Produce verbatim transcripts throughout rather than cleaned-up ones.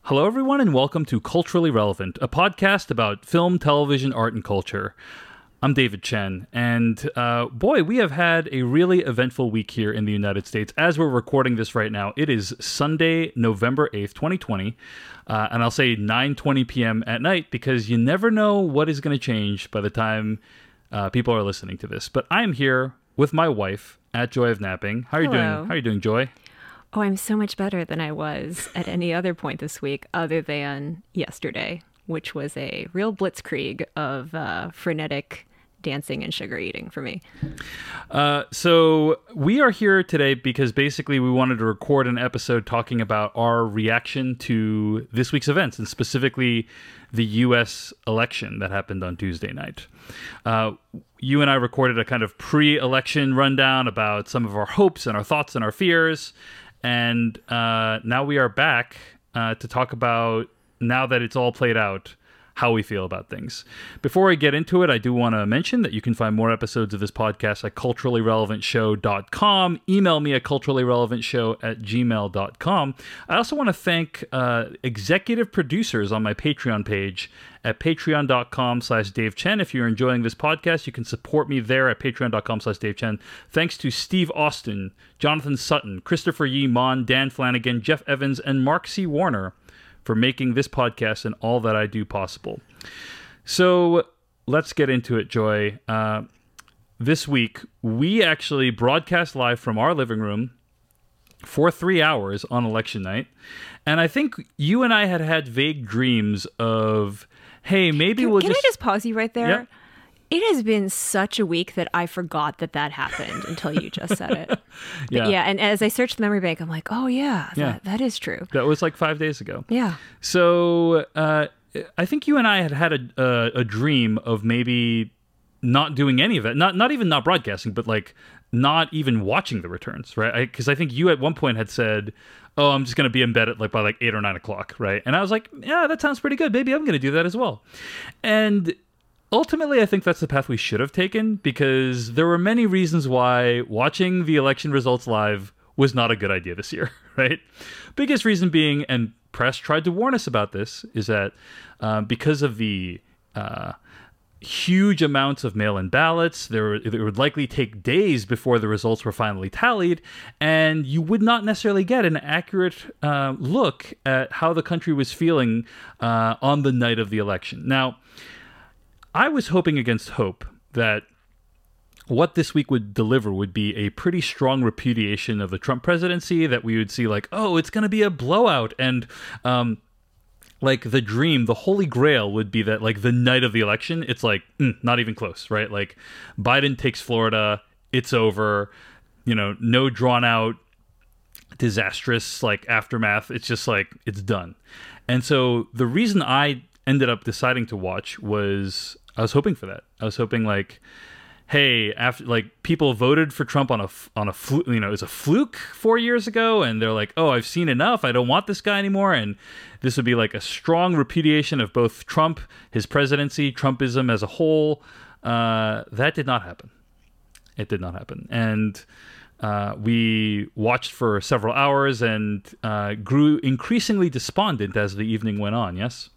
Hello, everyone, and welcome to Culturally Relevant, a podcast about film, television, art, and culture. I'm David Chen, and uh, boy, we have had a really eventful week here in the United States. As we're recording this right now, it is Sunday, November eighth, twenty twenty, uh, and I'll say nine twenty p.m. at night because you never know what is going to change by the time uh, people are listening to this. But I'm here with my wife at Joy of Napping. How are you Hello. doing? How are you doing, Joy? Oh, I'm so much better than I was at any other point this week other than yesterday, which was a real blitzkrieg of uh, frenetic dancing and sugar eating for me. Uh, so we are here today because basically we wanted to record an episode talking about our reaction to this week's events, and specifically the U S election that happened on Tuesday night. Uh, you and I recorded a kind of pre-election rundown about some of our hopes and our thoughts and our fears. And uh, now we are back uh, to talk about, now that it's all played out, how we feel about things. Before I get into it, I do want to mention that you can find more episodes of this podcast at culturally relevant show dot com. Email me at culturally relevant show at gmail dot com. I also want to thank uh, executive producers on my Patreon page at patreon dot com slash Dave Chen. If you're enjoying this podcast, you can support me there at patreon dot com slash Dave Chen. Thanks to Steve Austin, Jonathan Sutton, Christopher Yee Mon, Dan Flanagan, Jeff Evans, and Mark C. Warner for making this podcast and all that I do possible. So let's get into it, Joy. Uh, this week, we actually broadcast live from our living room for three hours on election night. And I think you and I had had vague dreams of, hey, maybe Can, we'll can just... I just pause you right there? Yep. It has been such a week that I forgot that that happened until you just said it. But Yeah. yeah, and as I searched the memory bank, I'm like, oh yeah, Yeah. That, that is true. That was like five days ago. Yeah. So uh, I think you and I had had a, a, a dream of maybe not doing any of it. Not not even not broadcasting, but like not even watching the returns, right? Because I, I think you at one point had said, oh, I'm just going to be in bed at like by like eight or nine o'clock, right? And I was like, yeah, that sounds pretty good. Maybe I'm going to do that as well. And ultimately, I think that's the path we should have taken, because there were many reasons why watching the election results live was not a good idea this year, right? Biggest reason being, and press tried to warn us about this, is that um, because of the uh, huge amounts of mail-in ballots, there it would likely take days before the results were finally tallied, and you would not necessarily get an accurate uh, look at how the country was feeling uh, on the night of the election. Now, I was hoping against hope that what this week would deliver would be a pretty strong repudiation of the Trump presidency, that we would see like, oh, it's going to be a blowout. And um, like the dream, the holy grail would be that like the night of the election, it's like, mm, not even close, right? Like Biden takes Florida, it's over, you know, no drawn out disastrous like aftermath. It's just like, it's done. And so the reason I ended up deciding to watch was I was hoping for that. I was hoping like, hey, after like people voted for Trump on a on a flu, you know, it was a fluke four years ago, and they're like, oh, I've seen enough. I don't want this guy anymore. And this would be like a strong repudiation of both Trump, his presidency, Trumpism as a whole. Uh, that did not happen. It did not happen. And uh, we watched for several hours and uh, grew increasingly despondent as the evening went on. Yes.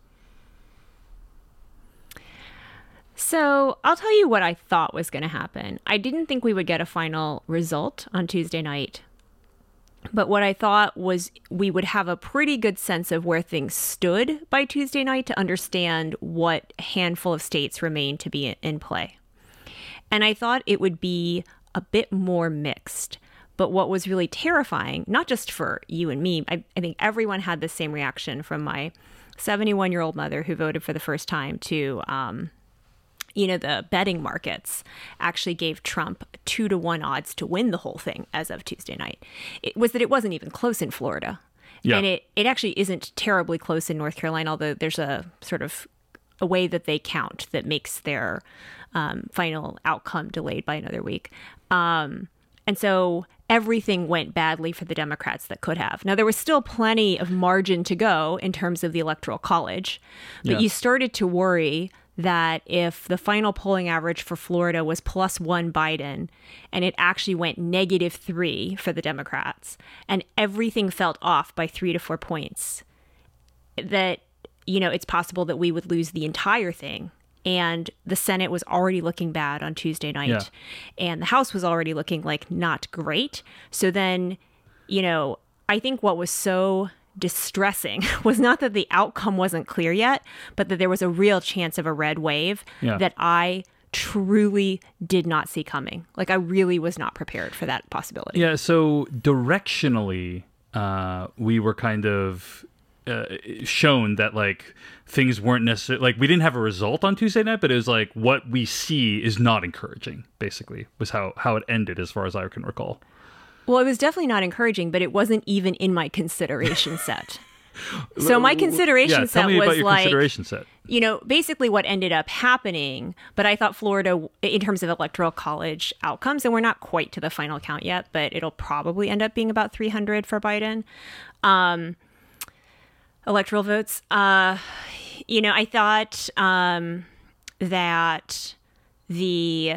So I'll tell you what I thought was going to happen. I didn't think we would get a final result on Tuesday night. But what I thought was we would have a pretty good sense of where things stood by Tuesday night to understand what handful of states remain to be in play. And I thought it would be a bit more mixed. But what was really terrifying, not just for you and me, I, I think everyone had the same reaction, from my seventy-one-year-old mother who voted for the first time to... Um, you know, the betting markets actually gave Trump two to one odds to win the whole thing as of Tuesday night. It was that it wasn't even close in Florida. Yeah. And it, it actually isn't terribly close in North Carolina, although there's a sort of a way that they count that makes their um, final outcome delayed by another week. Um, and so everything went badly for the Democrats that could have. Now, there was still plenty of margin to go in terms of the Electoral College, but yeah. you started to worry that if the final polling average for Florida was plus one Biden and it actually went negative three for the Democrats and everything felt off by three to four points, that, you know, it's possible that we would lose the entire thing. And the Senate was already looking bad on Tuesday night. Yeah. And the House was already looking like not great. So then, you know, I think what was so distressing was not that the outcome wasn't clear yet, but that there was a real chance of a red wave Yeah. that I truly did not see coming. Like, I really was not prepared for that possibility. Yeah, so directionally, uh, we were kind of uh, shown that, like, things weren't necessarily... Like, we didn't have a result on Tuesday night, but it was like, what we see is not encouraging, basically, was how, how it ended, as far as I can recall. Well, it was definitely not encouraging, but it wasn't even in my consideration set. So my consideration yeah, set tell me was about your like, consideration set. you know, basically what ended up happening. But I thought Florida, in terms of electoral college outcomes, and we're not quite to the final count yet, but it'll probably end up being about three hundred for Biden. Um, electoral votes. Uh, you know, I thought um, that the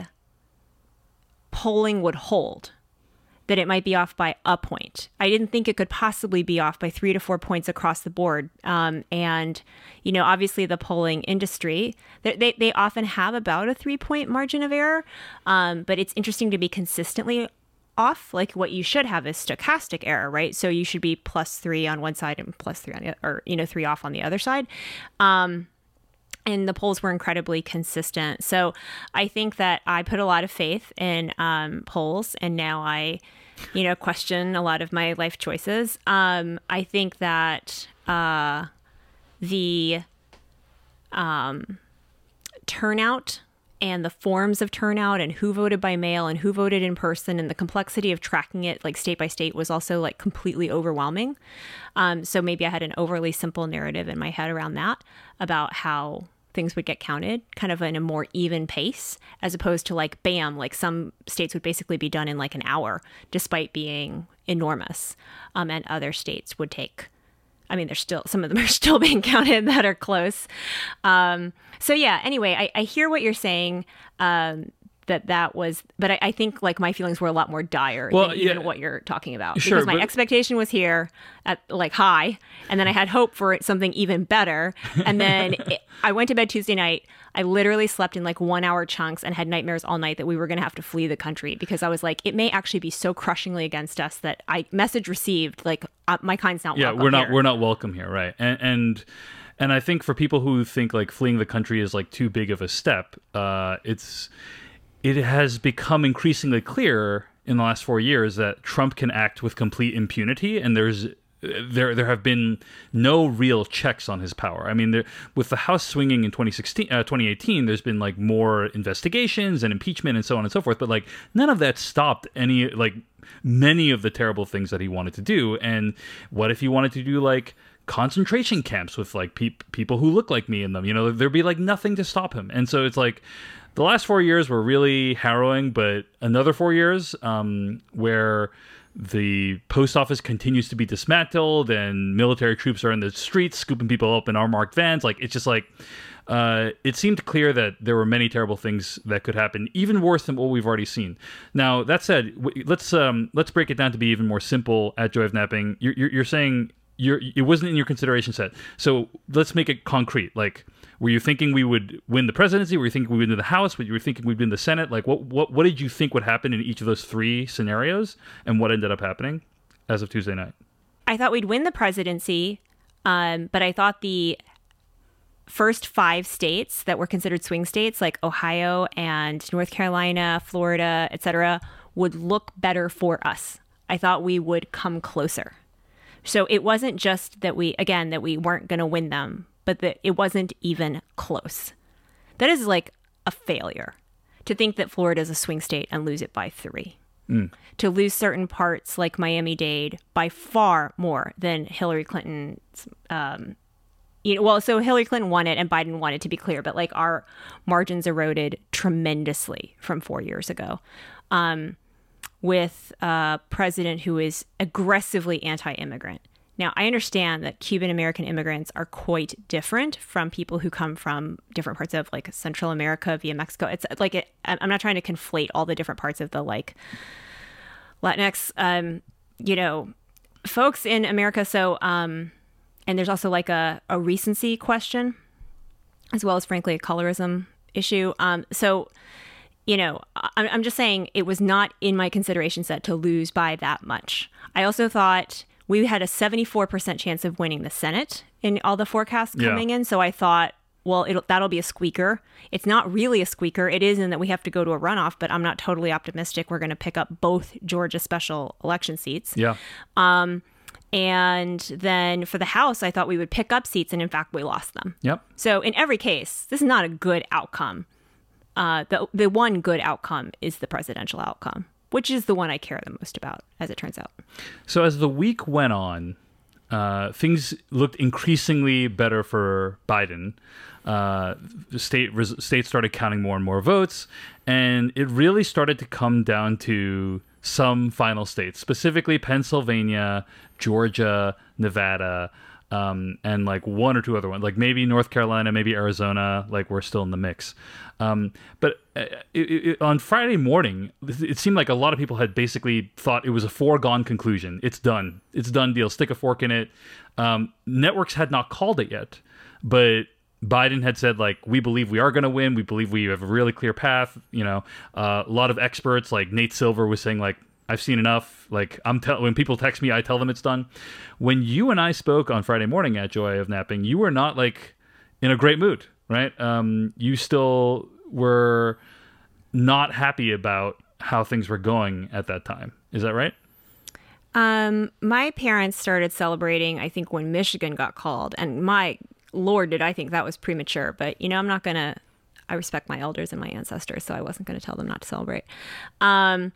polling would hold, that it might be off by a point. I didn't think it could possibly be off by three to four points across the board. Um, and, you know, obviously the polling industry, they, they, they often have about a three point margin of error. Um, but it's interesting to be consistently off. Like, what you should have is stochastic error, right? So you should be plus three on one side and plus three on the other, or, you know, three off on the other side. Um, And the polls were incredibly consistent. So I think that I put a lot of faith in um, polls, and now I, you know, question a lot of my life choices. Um, I think that uh, the um, turnout and the forms of turnout and who voted by mail and who voted in person and the complexity of tracking it like state by state was also like completely overwhelming. Um, so maybe I had an overly simple narrative in my head around that, about how things would get counted kind of in a more even pace, as opposed to like, bam, like some states would basically be done in like an hour, despite being enormous. Um, and other states would take, I mean, there's still, some of them are still being counted that are close. Um, so yeah, anyway, I, I hear what you're saying, um, that that was, but I, I think like my feelings were a lot more dire Well, than yeah. even what you're talking about. Sure, because my but- expectation was here at like high, and then I had hope for it, something even better. And then it, I went to bed Tuesday night. I literally slept in like one hour chunks and had nightmares all night that we were going to have to flee the country, because I was like, it may actually be so crushingly against us that I message received like uh, my kind's not Yeah, welcome we're not here. we're not welcome here, right? And and and I think for people who think like fleeing the country is like too big of a step, uh, it's it has become increasingly clear in the last four years that Trump can act with complete impunity, and there's there there have been no real checks on his power. I mean, there, with the House swinging in twenty sixteen, uh, twenty eighteen, there's been like more investigations and impeachment and so on and so forth, but like none of that stopped any like many of the terrible things that he wanted to do. And what if he wanted to do like concentration camps with like pe- people who look like me in them? You know, there'd be like nothing to stop him. And so it's like, the last four years were really harrowing, but another four years um, where the post office continues to be dismantled and military troops are in the streets scooping people up in unmarked vans. Like, it's just like, uh, it seemed clear that there were many terrible things that could happen, even worse than what we've already seen. Now, that said, w- let's um, let's break it down to be even more simple at Joy of Napping. You're, you're, you're saying you're, it wasn't in your consideration set. So let's make it concrete. Like, were you thinking we would win the presidency? Were you thinking we would win the House? Were you thinking we'd win the Senate? Like, what, what, what did you think would happen in each of those three scenarios, and what ended up happening as of Tuesday night? I thought we'd win the presidency, um, but I thought the first five states that were considered swing states, like Ohio and North Carolina, Florida, et cetera, would look better for us. I thought we would come closer. So it wasn't just that we, again, that we weren't going to win them, but that it wasn't even close. That is like a failure, to think that Florida is a swing state and lose it by three. Mm. To lose certain parts like Miami-Dade by far more than Hillary Clinton's. Um, you know, well, so Hillary Clinton won it and Biden won it, to be clear, but like our margins eroded tremendously from four years ago. Um, with a president who is aggressively anti-immigrant. Now, I understand that Cuban American immigrants are quite different from people who come from different parts of like Central America via Mexico. It's like, it, I'm not trying to conflate all the different parts of the like Latinx, um, you know, folks in America. So um, and there's also like a, a recency question, as well as, frankly, a colorism issue. Um, so, you know, I'm, I'm just saying it was not in my consideration set to lose by that much. I also thought we had a seventy-four percent chance of winning the Senate in all the forecasts coming Yeah. in. So I thought, well, it'll, that'll be a squeaker. It's not really a squeaker. It is in that we have to go to a runoff, but I'm not totally optimistic we're going to pick up both Georgia special election seats. Yeah. Um, and then for the House, I thought we would pick up seats, and in fact, we lost them. Yep. So in every case, this is not a good outcome. Uh, the the one good outcome is the presidential outcome, which is the one I care the most about, as it turns out. So as the week went on, uh, things looked increasingly better for Biden. Uh, the state res- states started counting more and more votes, and it really started to come down to some final states, specifically Pennsylvania, Georgia, Nevada, um, and like one or two other ones, like maybe North Carolina, maybe Arizona, like we're still in the mix. Um, but uh, it, it, on Friday morning, it seemed like a lot of people had basically thought it was a foregone conclusion. It's done. It's done deal. Stick a fork in it. Um, networks had not called it yet, but Biden had said, like, we believe we are going to win. We believe we have a really clear path. You know, uh, a lot of experts like Nate Silver was saying, like, I've seen enough. Like, I'm tell when people text me, I tell them it's done. When you and I spoke on Friday morning at Joy of Napping, you were not like in a great mood, right? Um, you still were not happy about how things were going at that time. Is that right? Um, my parents started celebrating, I think, when Michigan got called, and my Lord, did I think that was premature. But, you know, I'm not going to, I respect my elders and my ancestors, so I wasn't going to tell them not to celebrate. Um,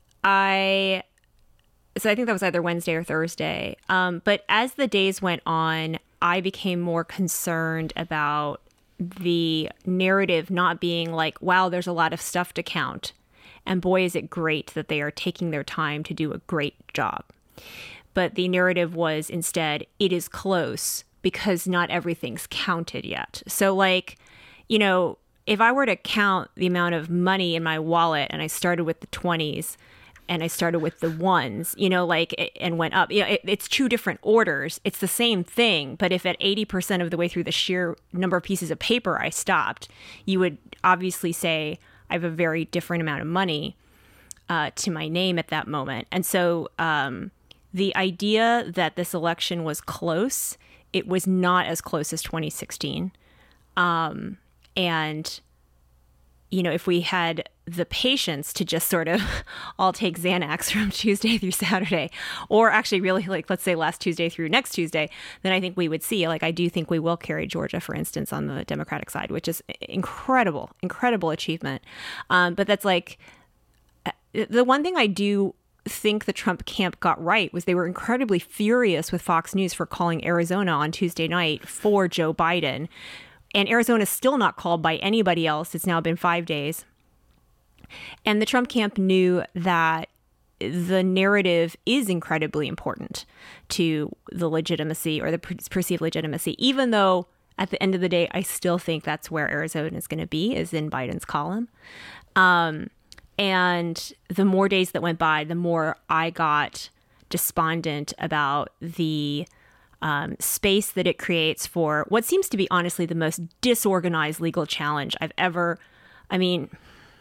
I, so I think that was either Wednesday or Thursday. Um, but as the days went on, I became more concerned about the narrative not being like, wow, there's a lot of stuff to count. And boy, is it great that they are taking their time to do a great job. But the narrative was instead, it is close because not everything's counted yet. So like, you know, if I were to count the amount of money in my wallet and I started with the twenties and I started with the ones, you know, like, and went up, you know, it, it's two different orders. It's the same thing. But if at eighty percent of the way through the sheer number of pieces of paper I stopped, you would obviously say I have a very different amount of money uh, to my name at that moment. And so um, the idea that this election was close, it was not as close as twenty sixteen. Um, and, you know, if we had the patience to just sort of all take Xanax from Tuesday through Saturday, or actually really like, let's say last Tuesday through next Tuesday, then I think we would see, like, I do think we will carry Georgia, for instance, on the Democratic side, which is incredible, incredible achievement. Um, but that's like, the one thing I do think the Trump camp got right was they were incredibly furious with Fox News for calling Arizona on Tuesday night for Joe Biden. And Arizona is still not called by anybody else. It's now been five days. And the Trump camp knew that the narrative is incredibly important to the legitimacy or the per- perceived legitimacy, even though at the end of the day, I still think that's where Arizona is going to be, is in Biden's column. Um, and the more days that went by, the more I got despondent about the um, space that it creates for what seems to be honestly the most disorganized legal challenge I've ever, I mean,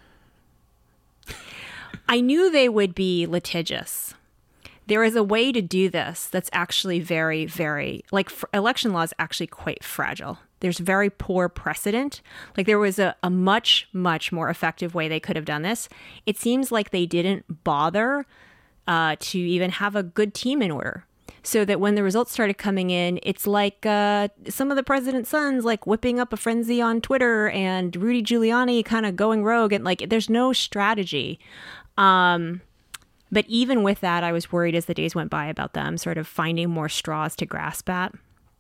I knew they would be litigious. There is a way to do this that's actually very, very, like, election law is actually quite fragile. There's very poor precedent. Like, there was a, a much, much more effective way they could have done this. It seems like they didn't bother uh, to even have a good team in order. So that when the results started coming in, it's like uh, some of the president's sons, like, whipping up a frenzy on Twitter and Rudy Giuliani kind of going rogue. And, like, there's no strategy. Um, but even with that, I was worried as the days went by about them sort of finding more straws to grasp at.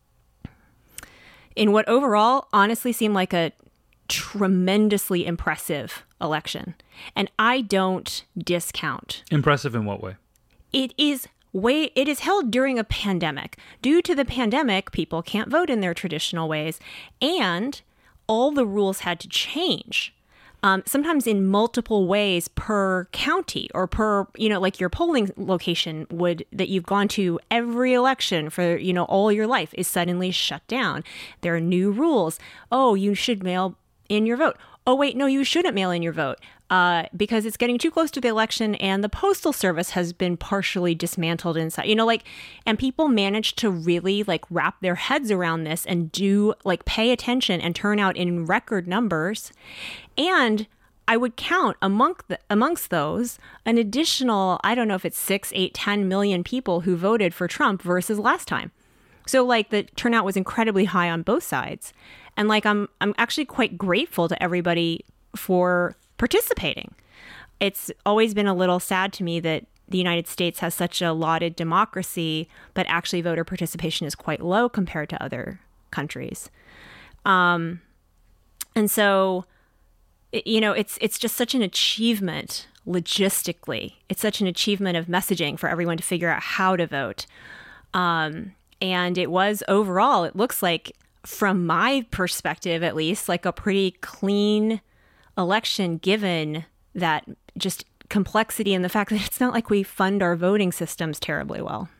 In what overall honestly seemed like a tremendously impressive election. And I don't discount. Impressive in what way? It is way, it is held during a pandemic. Due to the pandemic, people can't vote in their traditional ways. And all the rules had to change. um, sometimes in multiple ways per county or per, you know, like your polling location would that you've gone to every election for, you know, all your life is suddenly shut down. There are new rules. Oh, you should mail in your vote. Oh, wait, no, you shouldn't mail in your vote uh, because it's getting too close to the election and the Postal Service has been partially dismantled inside. You know, like, and people manage to really like wrap their heads around this and do like pay attention and turn out in record numbers. And I would count among the, amongst those an additional, I don't know if it's six, eight, ten million people who voted for Trump versus last time. So like the turnout was incredibly high on both sides. And like I'm I'm actually quite grateful to everybody for participating. It's always been a little sad to me that the United States has such a lauded democracy, but actually voter participation is quite low compared to other countries. Um, and so, you know, it's it's just such an achievement logistically. It's such an achievement of messaging for everyone to figure out how to vote. Um, and it was overall, it looks like, from my perspective, at least, like a pretty clean election, given that just complexity and the fact that it's not like we fund our voting systems terribly well.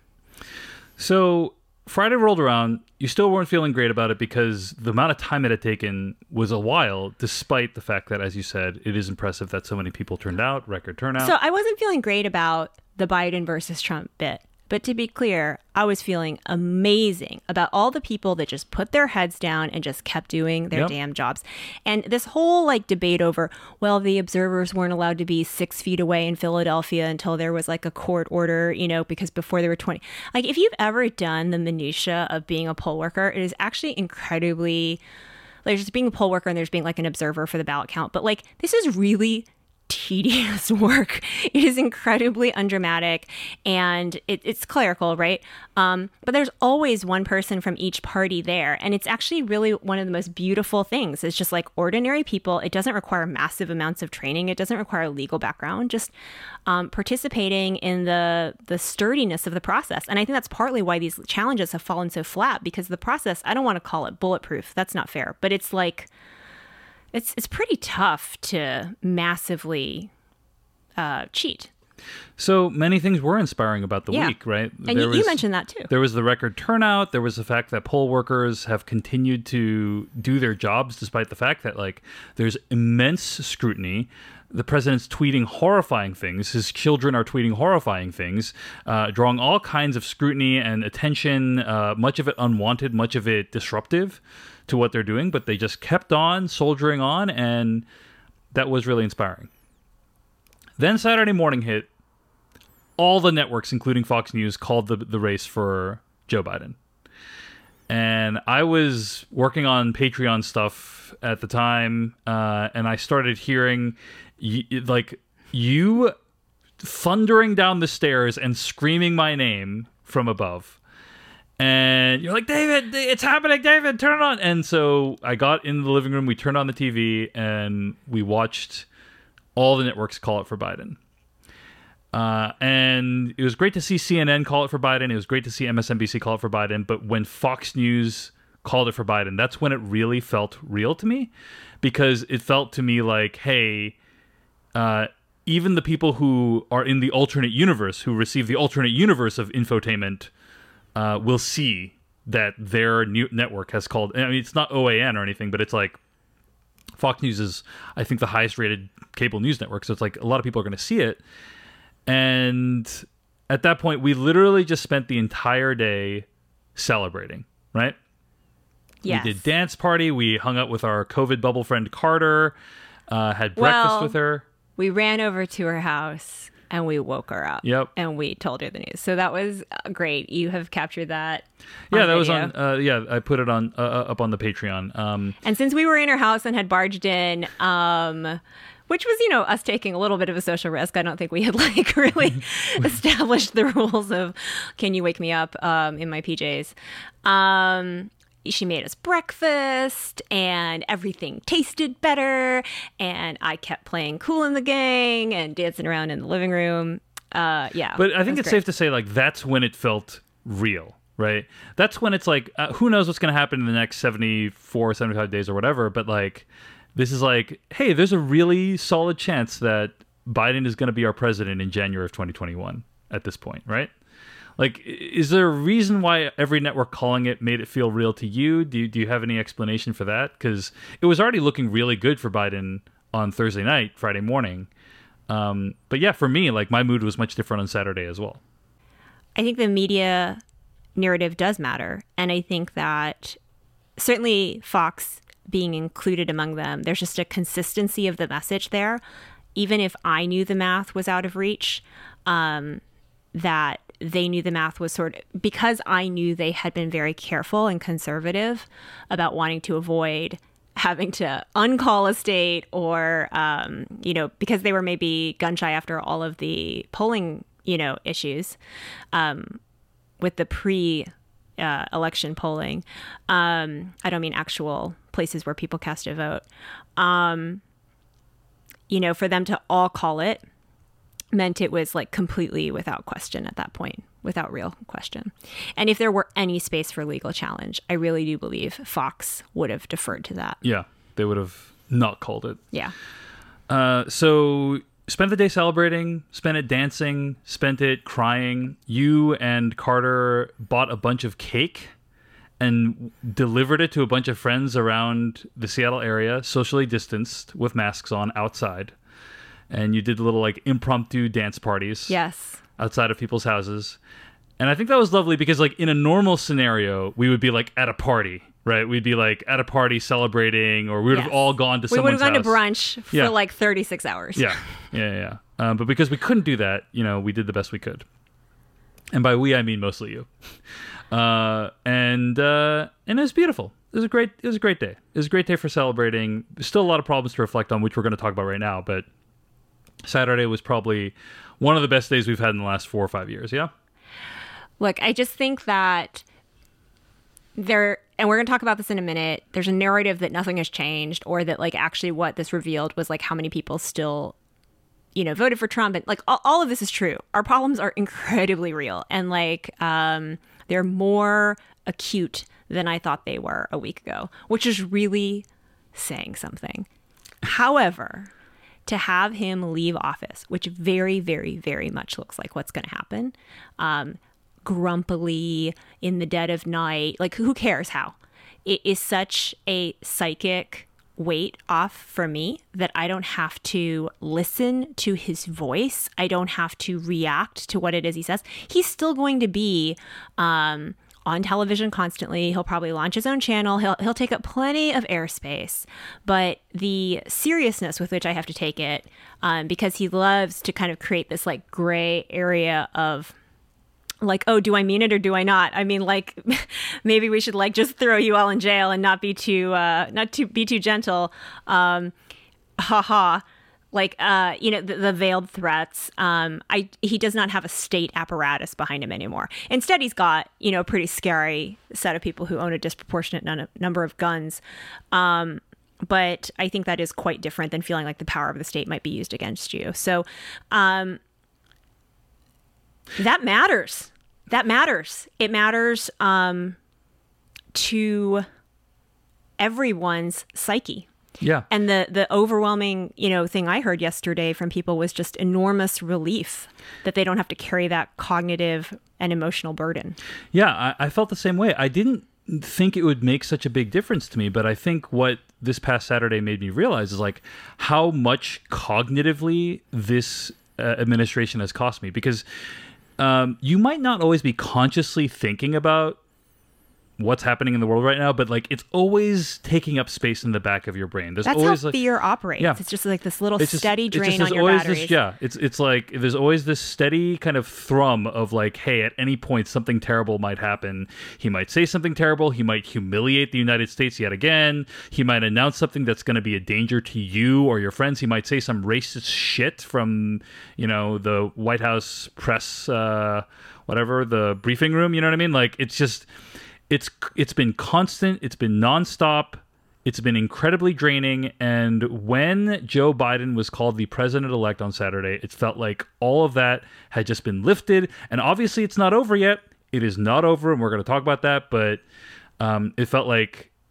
So Friday rolled around. You still weren't feeling great about it because the amount of time it had taken was a while, despite the fact that, as you said, it is impressive that so many people turned out, record turnout. So I wasn't feeling great about the Biden versus Trump bit. But to be clear, I was feeling amazing about all the people that just put their heads down and just kept doing their Yep. damn jobs. And this whole like debate over, well, the observers weren't allowed to be six feet away in Philadelphia until there was like a court order, you know, because before there were twenty. Like if you've ever done the minutia of being a poll worker, it is actually incredibly, like just being a poll worker and there's being like an observer for the ballot count. But like this is really tedious work. It is incredibly undramatic and it, it's clerical, right? Um, but there's always one person from each party there. And it's actually really one of the most beautiful things. It's just like ordinary people. It doesn't require massive amounts of training. It doesn't require a legal background, just um, participating in the, the sturdiness of the process. And I think that's partly why these challenges have fallen so flat, because the process, I don't want to call it bulletproof. That's not fair. But it's like, It's it's pretty tough to massively uh, cheat. So many things were inspiring about the Yeah. week, right? And There you, you was- mentioned that too. There was the record turnout. There was the fact that poll workers have continued to do their jobs despite the fact that, like, there's immense scrutiny. The president's tweeting horrifying things. His children are tweeting horrifying things, uh, drawing all kinds of scrutiny and attention, uh, much of it unwanted, much of it disruptive to what they're doing. But they just kept on soldiering on, and that was really inspiring. Then Saturday morning hit. All the networks, including Fox News, called the the race for Joe Biden. And I was working on Patreon stuff at the time, uh, and I started hearing, y- like, you thundering down the stairs and screaming my name from above. And you're like, David, it's happening, David, turn it on. And so I got in the living room, we turned on the T V, and we watched all the networks call it for Biden. Uh, and it was great to see C N N call it for Biden. It was great to see M S N B C call it for Biden. But when Fox News called it for Biden, that's when it really felt real to me, because it felt to me like, hey, uh, even the people who are in the alternate universe, who receive the alternate universe of infotainment, uh, will see that their new network has called. I mean, it's not O A N or anything, but it's like Fox News is, I think, the highest rated cable news network. So it's like a lot of people are going to see it. And at that point, we literally just spent the entire day celebrating, right? Yes. We did dance party. We hung out with our COVID bubble friend Carter, uh, had breakfast Well, with her. We ran over to her house and we woke her up. Yep. And we told her the news. So that was uh, great. You have captured that. Yeah, on that was video. on. Uh, yeah, I put it on uh, up on the Patreon. Um, And since we were in her house and had barged in, um, which was, you know, us taking a little bit of a social risk. I don't think we had like really established the rules of, can you wake me up um, in my P Js? Um, she made us breakfast and everything tasted better. And I kept playing Kool and the Gang and dancing around in the living room. Uh, yeah. But I think it was it's great. safe to say, like, that's when it felt real, right? That's when it's like, uh, who knows what's going to happen in the next seventy-four, seventy-five days or whatever. But like, this is like, hey, there's a really solid chance that Biden is going to be our president in January of twenty twenty-one at this point, right? Like, is there a reason why every network calling it made it feel real to you? Do you, do you have any explanation for that? Because it was already looking really good for Biden on Thursday night, Friday morning. Um, but yeah, for me, like, my mood was much different on Saturday as well. I think the media narrative does matter. And I think that certainly Fox being included among them, there's just a consistency of the message there. Even if I knew the math was out of reach, um, that they knew the math was sort of, because I knew they had been very careful and conservative about wanting to avoid having to uncall a state or, um, you know, because they were maybe gun shy after all of the polling, you know, issues um, with the pre uh, election polling. Um, I don't mean actual places where people cast a vote. Um, you know, for them to all call it meant it was like completely without question at that point, without real question. And if there were any space for legal challenge, I really do believe Fox would have deferred to that. Yeah, they would have not called it. Yeah. Uh, so spent the day celebrating, spent it dancing, spent it crying. You and Carter bought a bunch of cake and delivered it to a bunch of friends around the Seattle area, socially distanced with masks on outside. And you did little like impromptu dance parties. Yes. Outside of people's houses. And I think that was lovely because like in a normal scenario, we would be like at a party, right? We'd be like at a party celebrating, or we would yes. have all gone to we someone's house. We would have gone to brunch for yeah. like thirty-six hours. Yeah, yeah, yeah. Um, but because we couldn't do that, you know, we did the best we could. And by we, I mean mostly you. Uh, and uh, and it was beautiful. It was a great. It was a great day. It was a great day for celebrating. There's still a lot of problems to reflect on, which we're going to talk about right now. But Saturday was probably one of the best days we've had in the last four or five years. Yeah. Look, I just think that there, and we're going to talk about this in a minute, there's a narrative that nothing has changed, or that like actually what this revealed was like how many people still, you know, voted for Trump. And like all, all of this is true. Our problems are incredibly real. And like um, they're more acute than I thought they were a week ago, which is really saying something. However, to have him leave office, which very, very, very much looks like what's going to happen, um, grumpily in the dead of night, like who cares how? It is such a psychic weight off for me that I don't have to listen to his voice. I don't have to react to what it is he says. He's still going to be um, on television constantly. He'll probably launch his own channel. He'll he'll take up plenty of airspace. But the seriousness with which I have to take it, um, because he loves to kind of create this like gray area of like, oh, do I mean it or do I not? I mean, like, maybe we should like just throw you all in jail and not be too, uh, not to be too gentle. Um, ha ha. Like, uh, you know, the, the veiled threats. Um, I he does not have a state apparatus behind him anymore. Instead, he's got, you know, a pretty scary set of people who own a disproportionate num- number of guns. Um, but I think that is quite different than feeling like the power of the state might be used against you. So, um, that matters. That matters. It matters um, to everyone's psyche. Yeah. And the the overwhelming, you know, thing I heard yesterday from people was just enormous relief that they don't have to carry that cognitive and emotional burden. Yeah, I, I felt the same way. I didn't think it would make such a big difference to me, but I think what this past Saturday made me realize is like how much cognitively this uh, administration has cost me, because Um, you might not always be consciously thinking about what's happening in the world right now, but like it's always taking up space in the back of your brain. There's That's always how like, fear operates. Yeah. It's just like this little it's just, steady drain just, on your always batteries. This, yeah, it's it's like there's always this steady kind of thrum of like, hey, at any point something terrible might happen. He might say something terrible. He might humiliate the United States yet again. He might announce something that's going to be a danger to you or your friends. He might say some racist shit from, you know, the White House press, uh, whatever, the briefing room. You know what I mean? Like it's just. It's it's been constant. It's been nonstop. It's been incredibly draining. And when Joe Biden was called the president-elect on Saturday, it felt like all of that had just been lifted. And obviously, it's not over yet. It is not over, and we're going to talk about that. But um, it felt like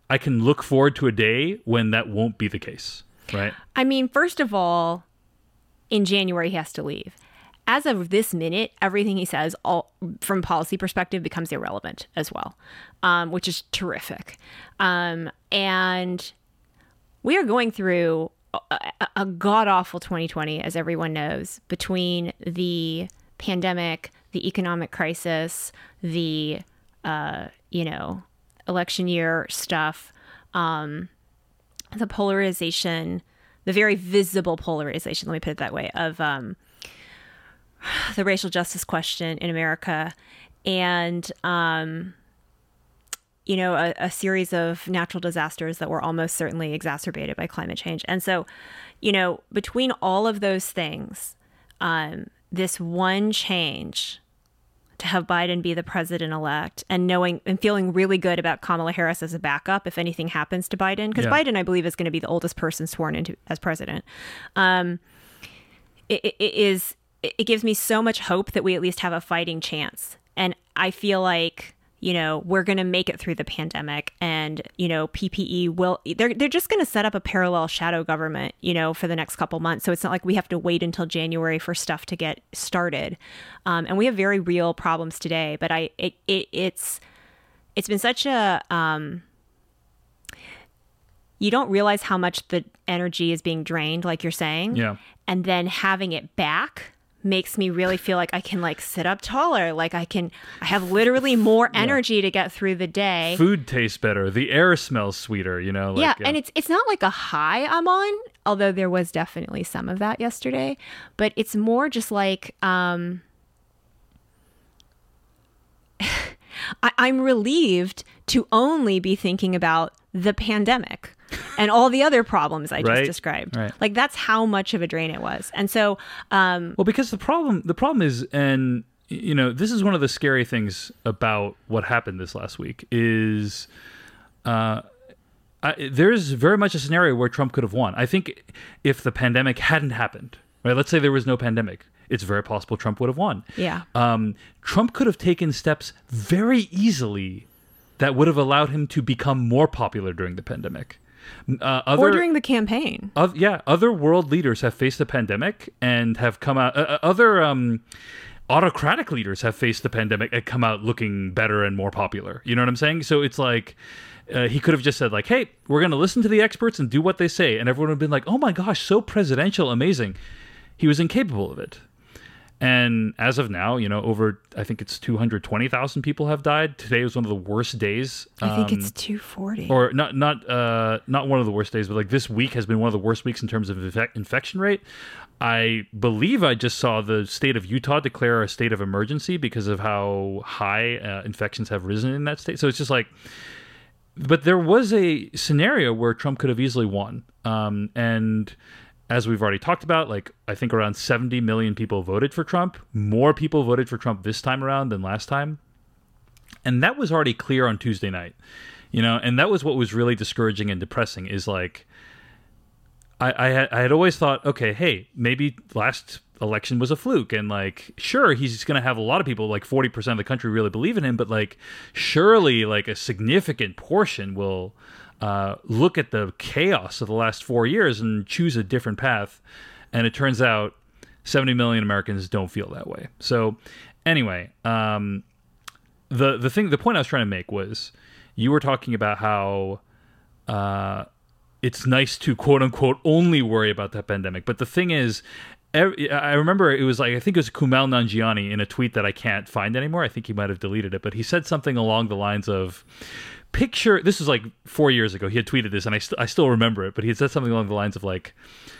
I can look forward to a day when that won't be the case, right? I mean, first of all, in January, he has to leave. As of this minute, everything he says, all from policy perspective, becomes irrelevant as well, um, which is terrific. Um, and we are going through a, a god-awful twenty twenty, as everyone knows, between the pandemic, the economic crisis, the, uh, you know, election year stuff, um, the polarization, the very visible polarization, let me put it that way, of um, the racial justice question in America, and, um, you know, a, a series of natural disasters that were almost certainly exacerbated by climate change. And so, you know, between all of those things, um, this one change to have Biden be the president-elect and knowing and feeling really good about Kamala Harris as a backup if anything happens to Biden, because yeah. Biden, I believe, is going to be the oldest person sworn into as president. Um, it, it, it is it gives me so much hope that we at least have a fighting chance, and I feel like, you know, we're going to make it through the pandemic, and, you know, P P E will, they're, they're just going to set up a parallel shadow government, you know, for the next couple months. So it's not like we have to wait until January for stuff to get started. Um, and we have very real problems today, but I, it, it it's, it's been such a, um, you don't realize how much the energy is being drained, like you're saying. Yeah. And then having it back makes me really feel like I can like sit up taller. Like I can, I have literally more energy yeah. to get through the day. Food tastes better. The air smells sweeter, you know? Like, yeah, yeah. And it's it's not like a high I'm on, although there was definitely some of that yesterday, but it's more just like, um, I, I'm relieved to only be thinking about the pandemic and all the other problems I right? just described. Right. Like that's how much of a drain it was. And so, um, well, because the problem, the problem is, and you know, this is one of the scary things about what happened this last week is, uh, I, there's very much a scenario where Trump could have won. I think if the pandemic hadn't happened, right? Let's say there was no pandemic. It's very possible Trump would have won. Yeah. Um, Trump could have taken steps very easily that would have allowed him to become more popular during the pandemic. Uh, other, or during the campaign. Uh, yeah, other world leaders have faced the pandemic and have come out. Uh, other um, autocratic leaders have faced the pandemic and come out looking better and more popular. You know what I'm saying? So it's like uh, he could have just said like, "Hey, we're going to listen to the experts and do what they say," and everyone would have been like, "Oh my gosh, so presidential, amazing." He was incapable of it. And as of now, you know, over, I think it's two hundred twenty thousand people have died. Today was one of the worst days. I think um, it's two forty. Or not not uh, not one of the worst days, but like this week has been one of the worst weeks in terms of infec- infection rate. I believe I just saw the state of Utah declare a state of emergency because of how high uh, infections have risen in that state. So it's just like, but there was a scenario where Trump could have easily won. Um, and as we've already talked about, like I think around seventy million people voted for Trump. More people voted for Trump this time around than last time. And that was already clear on Tuesday night, you know, and that was what was really discouraging and depressing is like, I, I, had, I had always thought, okay, hey, maybe last election was a fluke. And like, sure, he's going to have a lot of people, like forty percent of the country really believe in him. But like, surely like a significant portion will uh, look at the chaos of the last four years and choose a different path. And it turns out seventy million Americans don't feel that way. So anyway, um, the, the thing, the point I was trying to make was you were talking about how, uh, it's nice to quote unquote only worry about the pandemic. But the thing is, every, I remember it was like, I think it was Kumail Nanjiani in a tweet that I can't find anymore. I think he might have deleted it, but he said something along the lines of picture, this was like four years ago. He had tweeted this and I, st- I still remember it, but he had said something along the lines of like,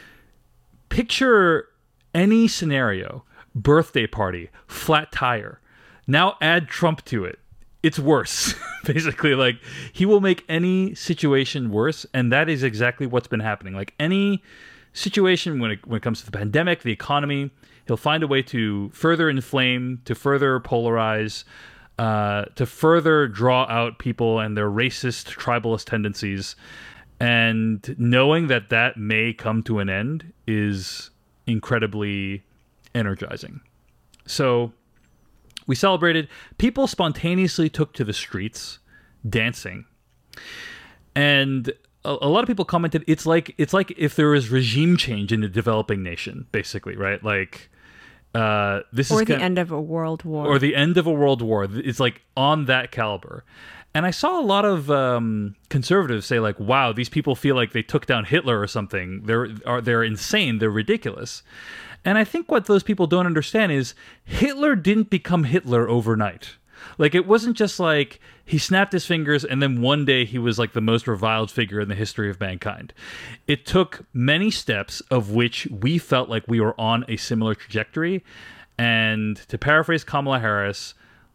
picture any scenario, birthday party, flat tire. Now add Trump to it. It's worse. Basically, like he will make any situation worse, and that is exactly what's been happening. Like any situation when it when it comes to the pandemic, the economy, he'll find a way to further inflame, to further polarize, uh, to further draw out people and their racist, tribalist tendencies. And knowing that that may come to an end is incredibly energizing. So we celebrated. People spontaneously took to the streets, dancing. And a, a lot of people commented it's like it's like if there was regime change in a developing nation, basically, right? Like uh, this or is the kind end of a world war, or the end of a world war. It's like on that caliber. And I saw a lot of um, conservatives say, like, "Wow, these people feel like they took down Hitler or something. They're are they're insane. They're ridiculous." And I think what those people don't understand is Hitler didn't become Hitler overnight. Like, it wasn't just like he snapped his fingers and then one day he was like the most reviled figure in the history of mankind. It took many steps of which we felt like we were on a similar trajectory. And to paraphrase Kamala Harris,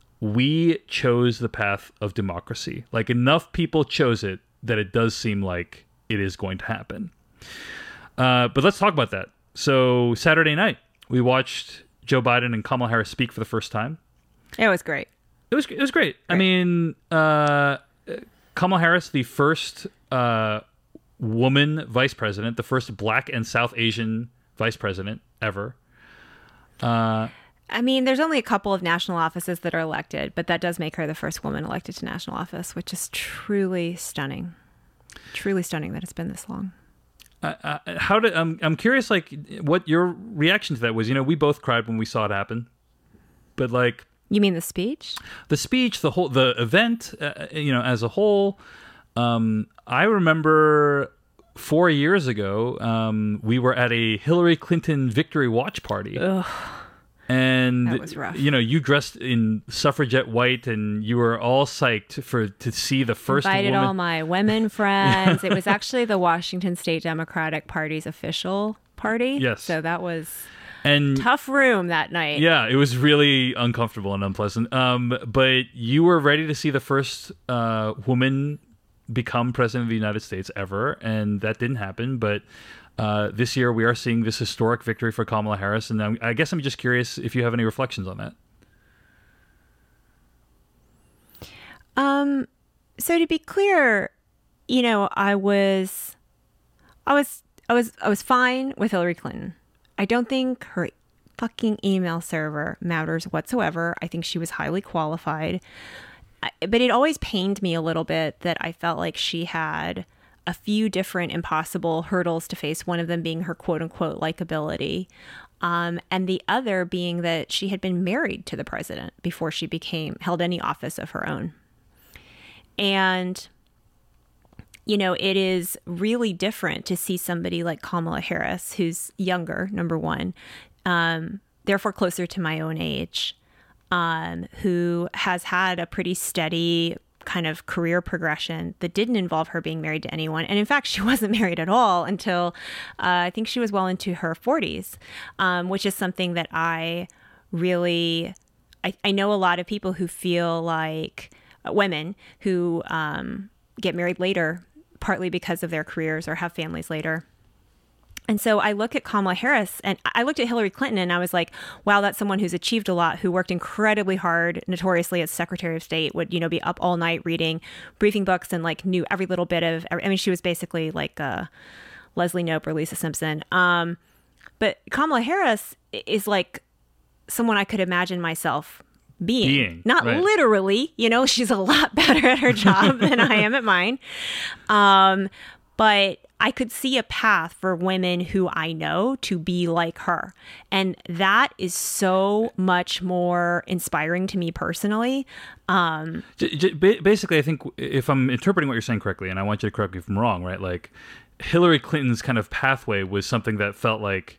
we chose the path of democracy. Like, enough people chose it that it does seem like it is going to happen. Uh, but let's talk about that. So Saturday night, we watched Joe Biden and Kamala Harris speak for the first time. It was great. It was it was great. great. I mean, uh, Kamala Harris, the first uh, woman vice president, the first Black and South Asian vice president ever. Uh, I mean, there's only a couple of national offices that are elected, but that does make her the first woman elected to national office, which is truly stunning. Truly stunning that it's been this long. Uh, uh, how did um, I'm curious, like, what your reaction to that was. You know, we both cried when we saw it happen, but like, you mean the speech? The speech, the whole, the event, uh, you know, as a whole. Um, I remember four years ago, um, we were at a Hillary Clinton victory watch party. Ugh. And that was rough. You know, you dressed in suffragette white, and you were all psyched for to see the first Invited woman. all my women friends. It was actually the Washington State Democratic Party's official party. Yes, so that was and tough room that night. Yeah, it was really uncomfortable and unpleasant. Um, but you were ready to see the first uh, woman become president of the United States ever, and that didn't happen. But Uh, this year, we are seeing this historic victory for Kamala Harris, and I'm, I guess I'm just curious if you have any reflections on that. Um, so to be clear, you know, I was, I was, I was, I was fine with Hillary Clinton. I don't think her fucking email server matters whatsoever. I think she was highly qualified, I, but it always pained me a little bit that I felt like she had a few different impossible hurdles to face, one of them being her quote unquote likability. Um, and the other being that she had been married to the president before she became held any office of her own. And, you know, it is really different to see somebody like Kamala Harris, who's younger, number one, um, therefore closer to my own age, um, who has had a pretty steady kind of career progression that didn't involve her being married to anyone. And in fact, she wasn't married at all until uh, I think she was well into her forties, um, which is something that I really, I, I know a lot of people who feel like uh, women who um, get married later, partly because of their careers or have families later. And so I look at Kamala Harris and I looked at Hillary Clinton and I was like, wow, that's someone who's achieved a lot, who worked incredibly hard, notoriously as Secretary of State, would, you know, be up all night reading briefing books and like knew every little bit of, I mean, she was basically like uh, Leslie Knope or Lisa Simpson. Um, but Kamala Harris is like someone I could imagine myself being, being not right. literally, you know, she's a lot better at her job than I am at mine. Um, but I could see a path for women who I know to be like her. And that is so much more inspiring to me personally. Um, Basically, I think if I'm interpreting what you're saying correctly, and I want you to correct me if I'm wrong, right? Like Hillary Clinton's kind of pathway was something that felt like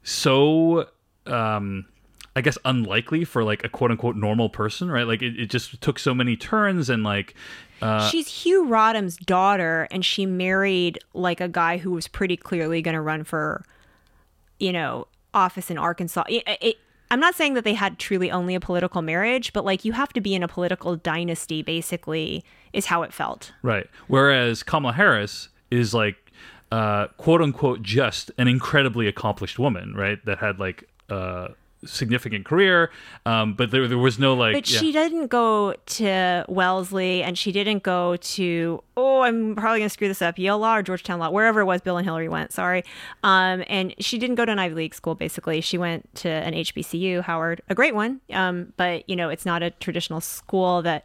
so, um, I guess, unlikely for like a quote unquote normal person, right? Like it, it just took so many turns and like, Uh, She's Hugh Rodham's daughter, and she married like a guy who was pretty clearly going to run for, you know, office in Arkansas. It, it, I'm not saying that they had truly only a political marriage, but like you have to be in a political dynasty, basically, is how it felt. Right. Whereas Kamala Harris is like, uh, quote unquote, just an incredibly accomplished woman, right? That had like, uh, significant career, um, but there there was no like. But yeah. she didn't go to Wellesley, and she didn't go to oh, I'm probably gonna screw this up, Yale Law or Georgetown Law, wherever it was Bill and Hillary went. Sorry, um, and she didn't go to an Ivy League school. Basically, she went to an H B C U, Howard, a great one, um, but you know it's not a traditional school that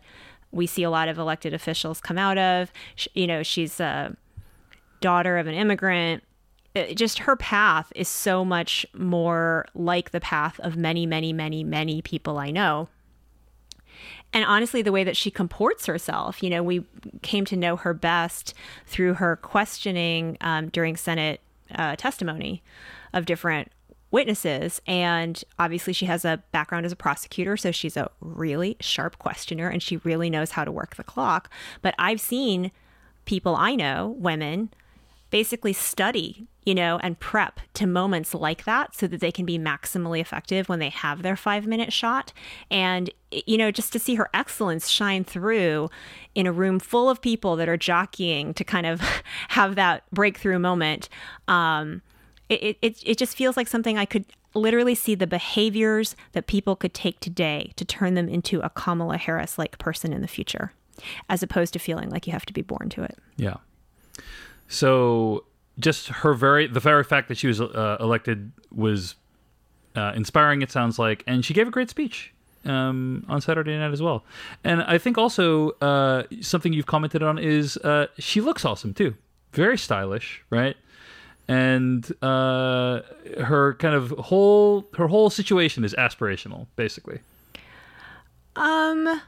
we see a lot of elected officials come out of. You know, she's a daughter of an immigrant. It, just her path is so much more like the path of many, many, many, many people I know. And honestly, the way that she comports herself, you know, we came to know her best through her questioning um, during Senate uh, testimony of different witnesses. And obviously she has a background as a prosecutor, so she's a really sharp questioner and she really knows how to work the clock. But I've seen people I know, women, basically study, you know, and prep to moments like that so that they can be maximally effective when they have their five minute shot. And, you know, just to see her excellence shine through in a room full of people that are jockeying to kind of have that breakthrough moment. Um, it, it, it just feels like something I could literally see the behaviors that people could take today to turn them into a Kamala Harris-like person in the future, as opposed to feeling like you have to be born to it. Yeah. So just her very, the very fact that she was uh, elected was uh, inspiring, it sounds like. And she gave a great speech um, on Saturday night as well. And I think also uh, something you've commented on is uh, she looks awesome too. Very stylish, right? And uh, her kind of whole, her whole situation is aspirational, basically. Um...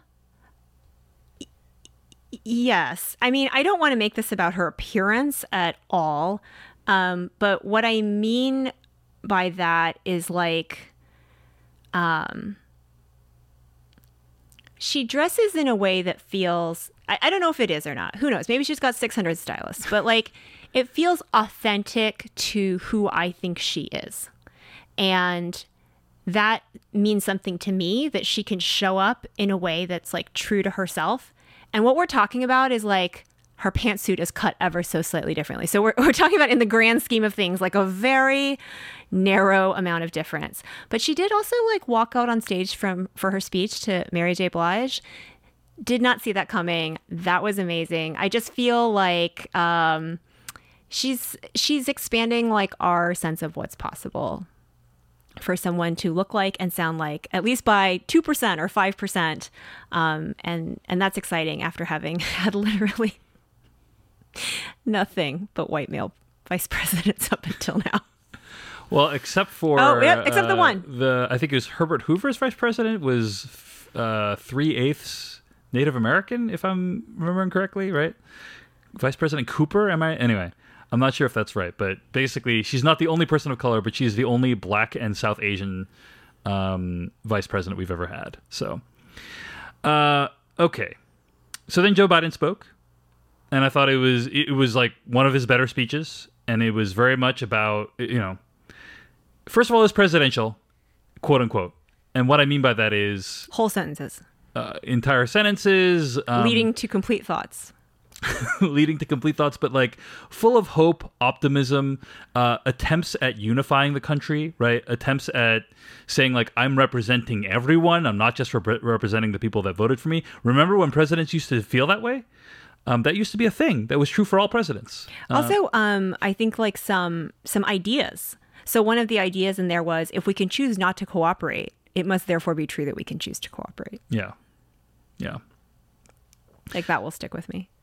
Yes. I mean, I don't want to make this about her appearance at all. Um, but what I mean by that is like, um, she dresses in a way that feels, I, I don't know if it is or not. Who knows? Maybe she's got six hundred stylists, but like it feels authentic to who I think she is. And that means something to me, that she can show up in a way that's like true to herself. And what we're talking about is like her pantsuit is cut ever so slightly differently. So we're, we're talking about in the grand scheme of things, like a very narrow amount of difference. But she did also like walk out on stage from for her speech to Mary J. Blige. Did not see that coming. That was amazing. I just feel like um, she's she's expanding like our sense of what's possible for someone to look like and sound like, at least by two percent or five percent. Um, and, and that's exciting after having had literally nothing but white male vice presidents up until now. Well, except for... Oh, yeah, except uh, the one. The I think it was Herbert Hoover's vice president was uh, three-eighths Native American, if I'm remembering correctly, right? Vice President Cooper, am I? Anyway. I'm not sure if that's right, but basically she's not the only person of color, but she's the only black and South Asian um, vice president we've ever had. So, uh, okay. So then Joe Biden spoke, and I thought it was it was like one of his better speeches, and it was very much about, you know, first of all, it was presidential, quote unquote. And what I mean by that is whole sentences, uh, entire sentences, um, leading to complete thoughts. leading to complete thoughts, but like full of hope, optimism, uh, attempts at unifying the country, right? Attempts at saying like, I'm representing everyone. I'm not just rep- representing the people that voted for me. Remember when presidents used to feel that way? Um, that used to be a thing that was true for all presidents. Uh, also, um, I think like some some ideas. So one of the ideas in there was, if we can choose not to cooperate, it must therefore be true that we can choose to cooperate. Yeah. Yeah. Like that will stick with me.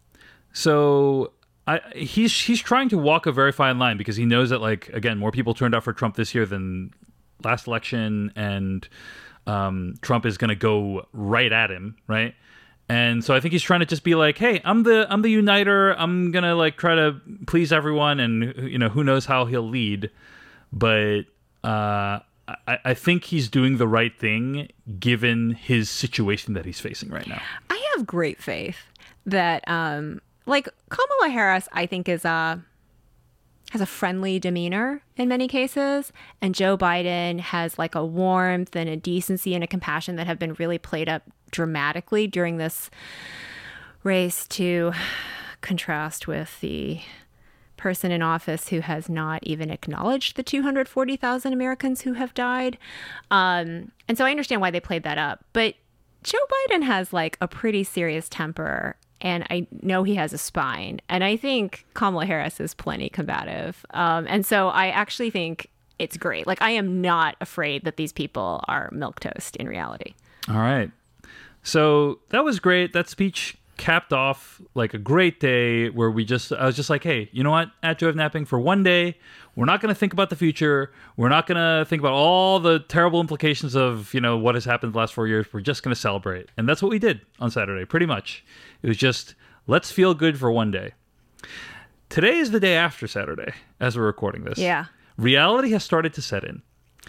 So I, he's he's trying to walk a very fine line because he knows that, like, again, more people turned out for Trump this year than last election, and um, Trump is going to go right at him, right? And so I think he's trying to just be like, hey, I'm the I'm the uniter. I'm gonna like try to please everyone, and you know who knows how he'll lead, but uh, I, I think he's doing the right thing given his situation that he's facing right now. I have great faith that. Um... Like Kamala Harris, I think is a has a friendly demeanor in many cases, and Joe Biden has like a warmth and a decency and a compassion that have been really played up dramatically during this race, to contrast with the person in office who has not even acknowledged the two hundred forty thousand Americans who have died. Um, and so I understand why they played that up, but Joe Biden has like a pretty serious temper. And I know he has a spine. And I think Kamala Harris is plenty combative. Um, and so I actually think it's great. Like, I am not afraid that these people are milquetoast in reality. All right. So that was great. That speech capped off like a great day where we just, I was just like, hey, you know what? At Joy of Napping, for one day, we're not going to think about the future. We're not going to think about all the terrible implications of, you know, what has happened the last four years. We're just going to celebrate. And that's what we did on Saturday, pretty much. It was just, let's feel good for one day. Today is the day after Saturday, as we're recording this. Yeah. Reality has started to set in.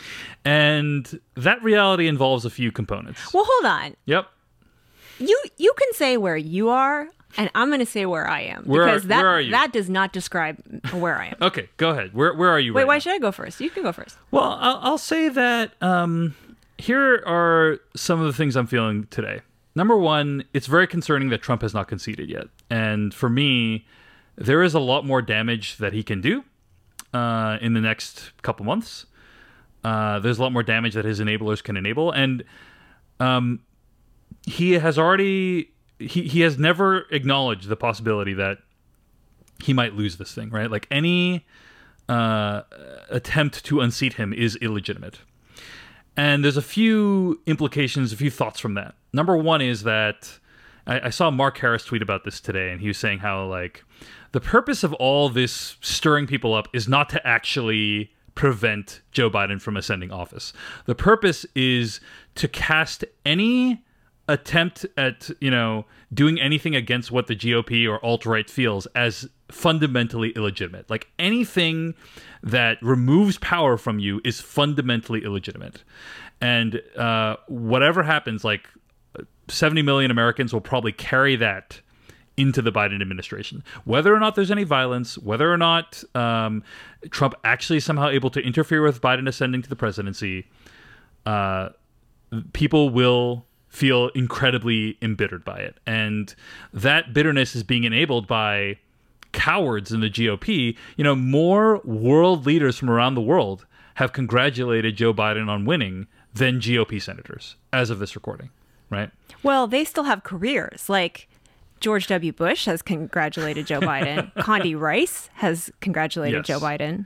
And that reality involves a few components. Well, hold on. Yep. You you can say where you are, and I'm going to say where I am. Where because are- that, where are you? that does not describe where I am. Okay, go ahead. Where where are you Wait, right why now? should I go first? You can go first. Well, I'll, I'll say that um, here are some of the things I'm feeling today. Number one, it's very concerning that Trump has not conceded yet. And for me, there is a lot more damage that he can do uh, in the next couple months. Uh, there's a lot more damage that his enablers can enable. And um, he has already... He, he has never acknowledged the possibility that he might lose this thing, right? Like any uh, attempt to unseat him is illegitimate. And there's a few implications, a few thoughts from that. Number one is that I, I saw Mark Harris tweet about this today, and he was saying how, like, the purpose of all this stirring people up is not to actually prevent Joe Biden from ascending office. The purpose is to cast any attempt at, you know, doing anything against what the G O P or alt-right feels as fundamentally illegitimate. Like anything that removes power from you is fundamentally illegitimate. And uh, whatever happens, like seventy million Americans will probably carry that into the Biden administration. Whether or not there's any violence, whether or not um, Trump actually is somehow able to interfere with Biden ascending to the presidency, uh, people will feel incredibly embittered by it. And that bitterness is being enabled by cowards in the G O P. You know, more world leaders from around the world have congratulated Joe Biden on winning than G O P senators as of this recording, right? Well, they still have careers. Like George W. Bush has congratulated Joe Biden. Condi Rice has congratulated Yes. Joe Biden.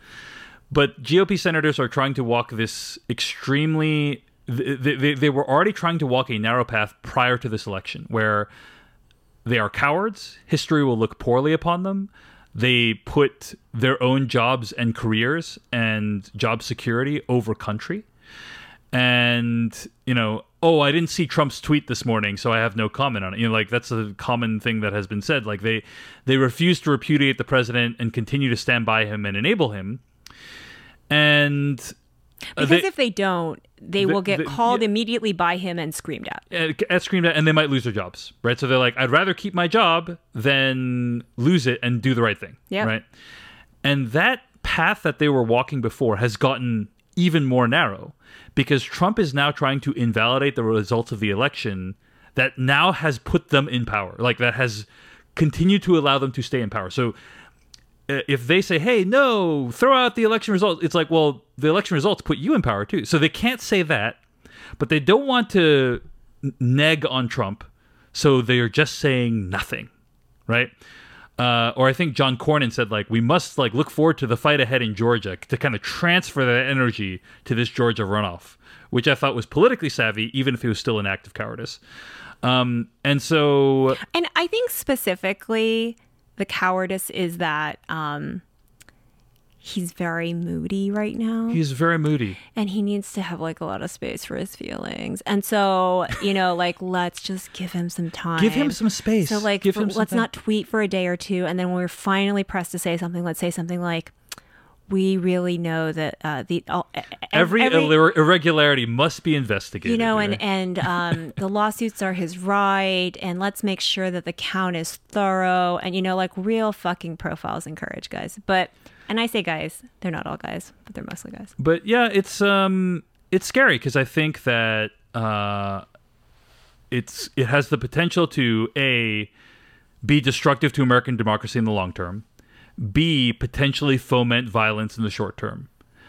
But G O P senators are trying to walk this extremely... They, they, they were already trying to walk a narrow path prior to this election, where they are cowards. History will look poorly upon them. They put their own jobs and careers and job security over country. And, you know, oh, I didn't see Trump's tweet this morning, so I have no comment on it. You know, like, that's a common thing that has been said. Like, they, they refuse to repudiate the president and continue to stand by him and enable him. And... Because they, if they don't, they the- will get the- called yeah. immediately by him and screamed at. at, at screamed at, and they might lose their jobs, right? So they're like, I'd rather keep my job than lose it and do the right thing, Yep. right? And that path that they were walking before has gotten even more narrow because Trump is now trying to invalidate the results of the election that now has put them in power, like that has continued to allow them to stay in power. So uh, if they say, hey, no, throw out the election results, it's like, well, the election results put you in power too. So they can't say that, but they don't want to n- neg on Trump. So they are just saying nothing, right? Uh, or I think John Cornyn said, like, we must like look forward to the fight ahead in Georgia to kind of transfer that energy to this Georgia runoff, which I thought was politically savvy, even if it was still an act of cowardice. Um, and so... And I think specifically the cowardice is that um, he's very moody right now. He's very moody. And he needs to have like a lot of space for his feelings. And so, you know, like, let's just give him some time. Give him some space. So like, Give for- him some let's time. not tweet for a day or two. And then when we're finally pressed to say something, let's say something like, we really know that uh, the all, e- Every, every irre- irregularity must be investigated. you know, here. and and um, the lawsuits are his right, and let's make sure that the count is thorough, and you know, like real fucking profiles and courage, guys. But and I say guys, they're not all guys, but they're mostly guys. But yeah, it's um, it's scary because I think that uh, it's it has the potential to a be destructive to American democracy in the long term, b potentially foment violence in the short term.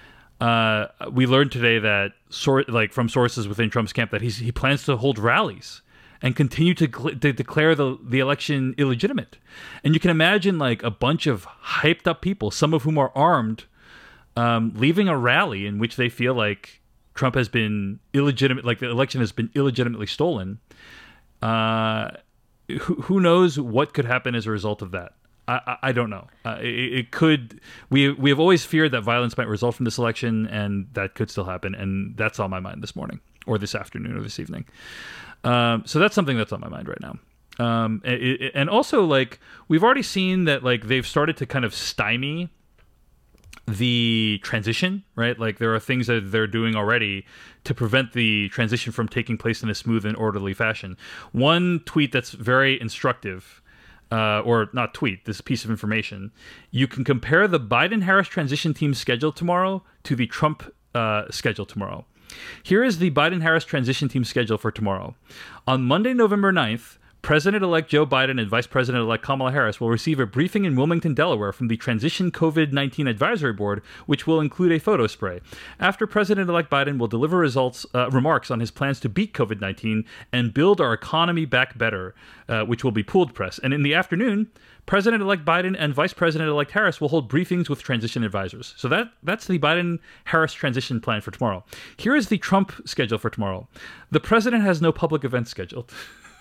Uh, we learned today that sort like from sources within Trump's camp that he's, he plans to hold rallies and continue to, cl- to declare the, the election illegitimate. And you can imagine like a bunch of hyped up people, some of whom are armed, um, leaving a rally in which they feel like Trump has been illegitimate, like the election has been illegitimately stolen. Uh, who, who knows what could happen as a result of that? I, I, I don't know. Uh, it, it could. We we have always feared that violence might result from this election, and that could still happen. And that's on my mind this morning, or this afternoon, or this evening. Um, so that's something that's on my mind right now. Um, it, it, and also, like, we've already seen that, like, they've started to kind of stymie the transition, right? Like, there are things that they're doing already to prevent the transition from taking place in a smooth and orderly fashion. One tweet that's very instructive, uh, or not tweet, this piece of information, you can compare the Biden-Harris transition team's schedule tomorrow to the Trump uh, schedule tomorrow. Here is the Biden-Harris transition team schedule for tomorrow. On Monday, November ninth, President-elect Joe Biden and Vice President-elect Kamala Harris will receive a briefing in Wilmington, Delaware from the Transition COVID nineteen Advisory Board, which will include a photo spray. After President-elect Biden will deliver results, uh, remarks on his plans to beat COVID nineteen and build our economy back better, uh, which will be pooled press. And in the afternoon, President-elect Biden and Vice President-elect Harris will hold briefings with transition advisors. So that that's the Biden-Harris transition plan for tomorrow. Here is the Trump schedule for tomorrow. The president has no public events scheduled.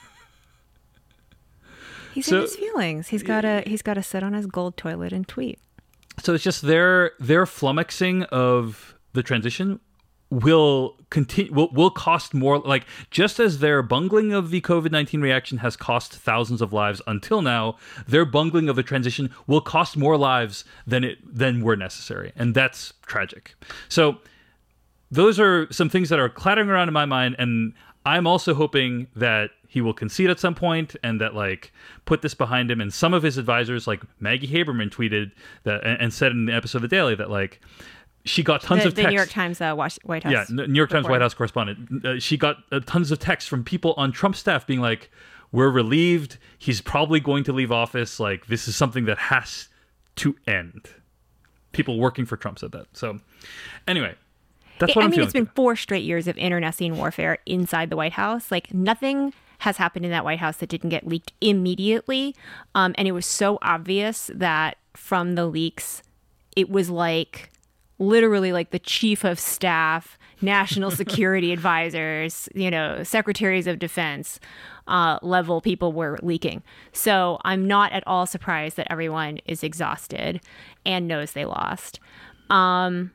He's so, in his feelings. He's got to he's got to sit on his gold toilet and tweet. So it's just their their flummoxing of the transition will continue will, will cost more, like, just as their bungling of the COVID nineteen reaction has cost thousands of lives until now, their bungling of the transition will cost more lives than it than were necessary, and that's tragic. So those are some things that are clattering around in my mind, and I'm also hoping that he will concede at some point and that, like, put this behind him. And some of his advisors, like Maggie Haberman, tweeted that and, and said in the episode of The Daily that, like, she got tons the, of the texts. New York Times uh, White House. Yeah, New York Times reporter. White House correspondent. Uh, she got uh, tons of texts from people on Trump's staff being like, we're relieved. He's probably going to leave office. Like, this is something that has to end. People working for Trump said that. So anyway, that's what I I'm mean, feeling. It's been four straight years of internecine warfare inside the White House. Like, nothing has happened in that White House that didn't get leaked immediately. Um, and it was so obvious that from the leaks, it was like literally like the chief of staff, national security advisors, you know, secretaries of defense uh, level people were leaking. So I'm not at all surprised that everyone is exhausted and knows they lost. Um,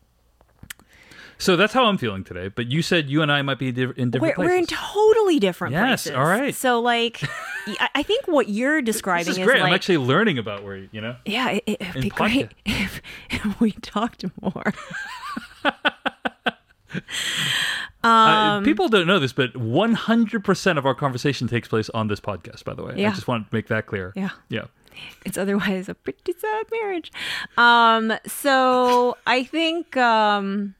So that's how I'm feeling today. But you said you and I might be in different we're, places. We're in totally different yes, places. all right. So, like, I I think what you're describing This is is great. like, I'm actually learning about where, you know. yeah, it, it'd in be great if, if we talked more. uh, people don't know this, but one hundred percent of our conversation takes place on this podcast, by the way. Yeah. I just want to make that clear. Yeah. Yeah. It's otherwise a pretty sad marriage. Um, so I think um,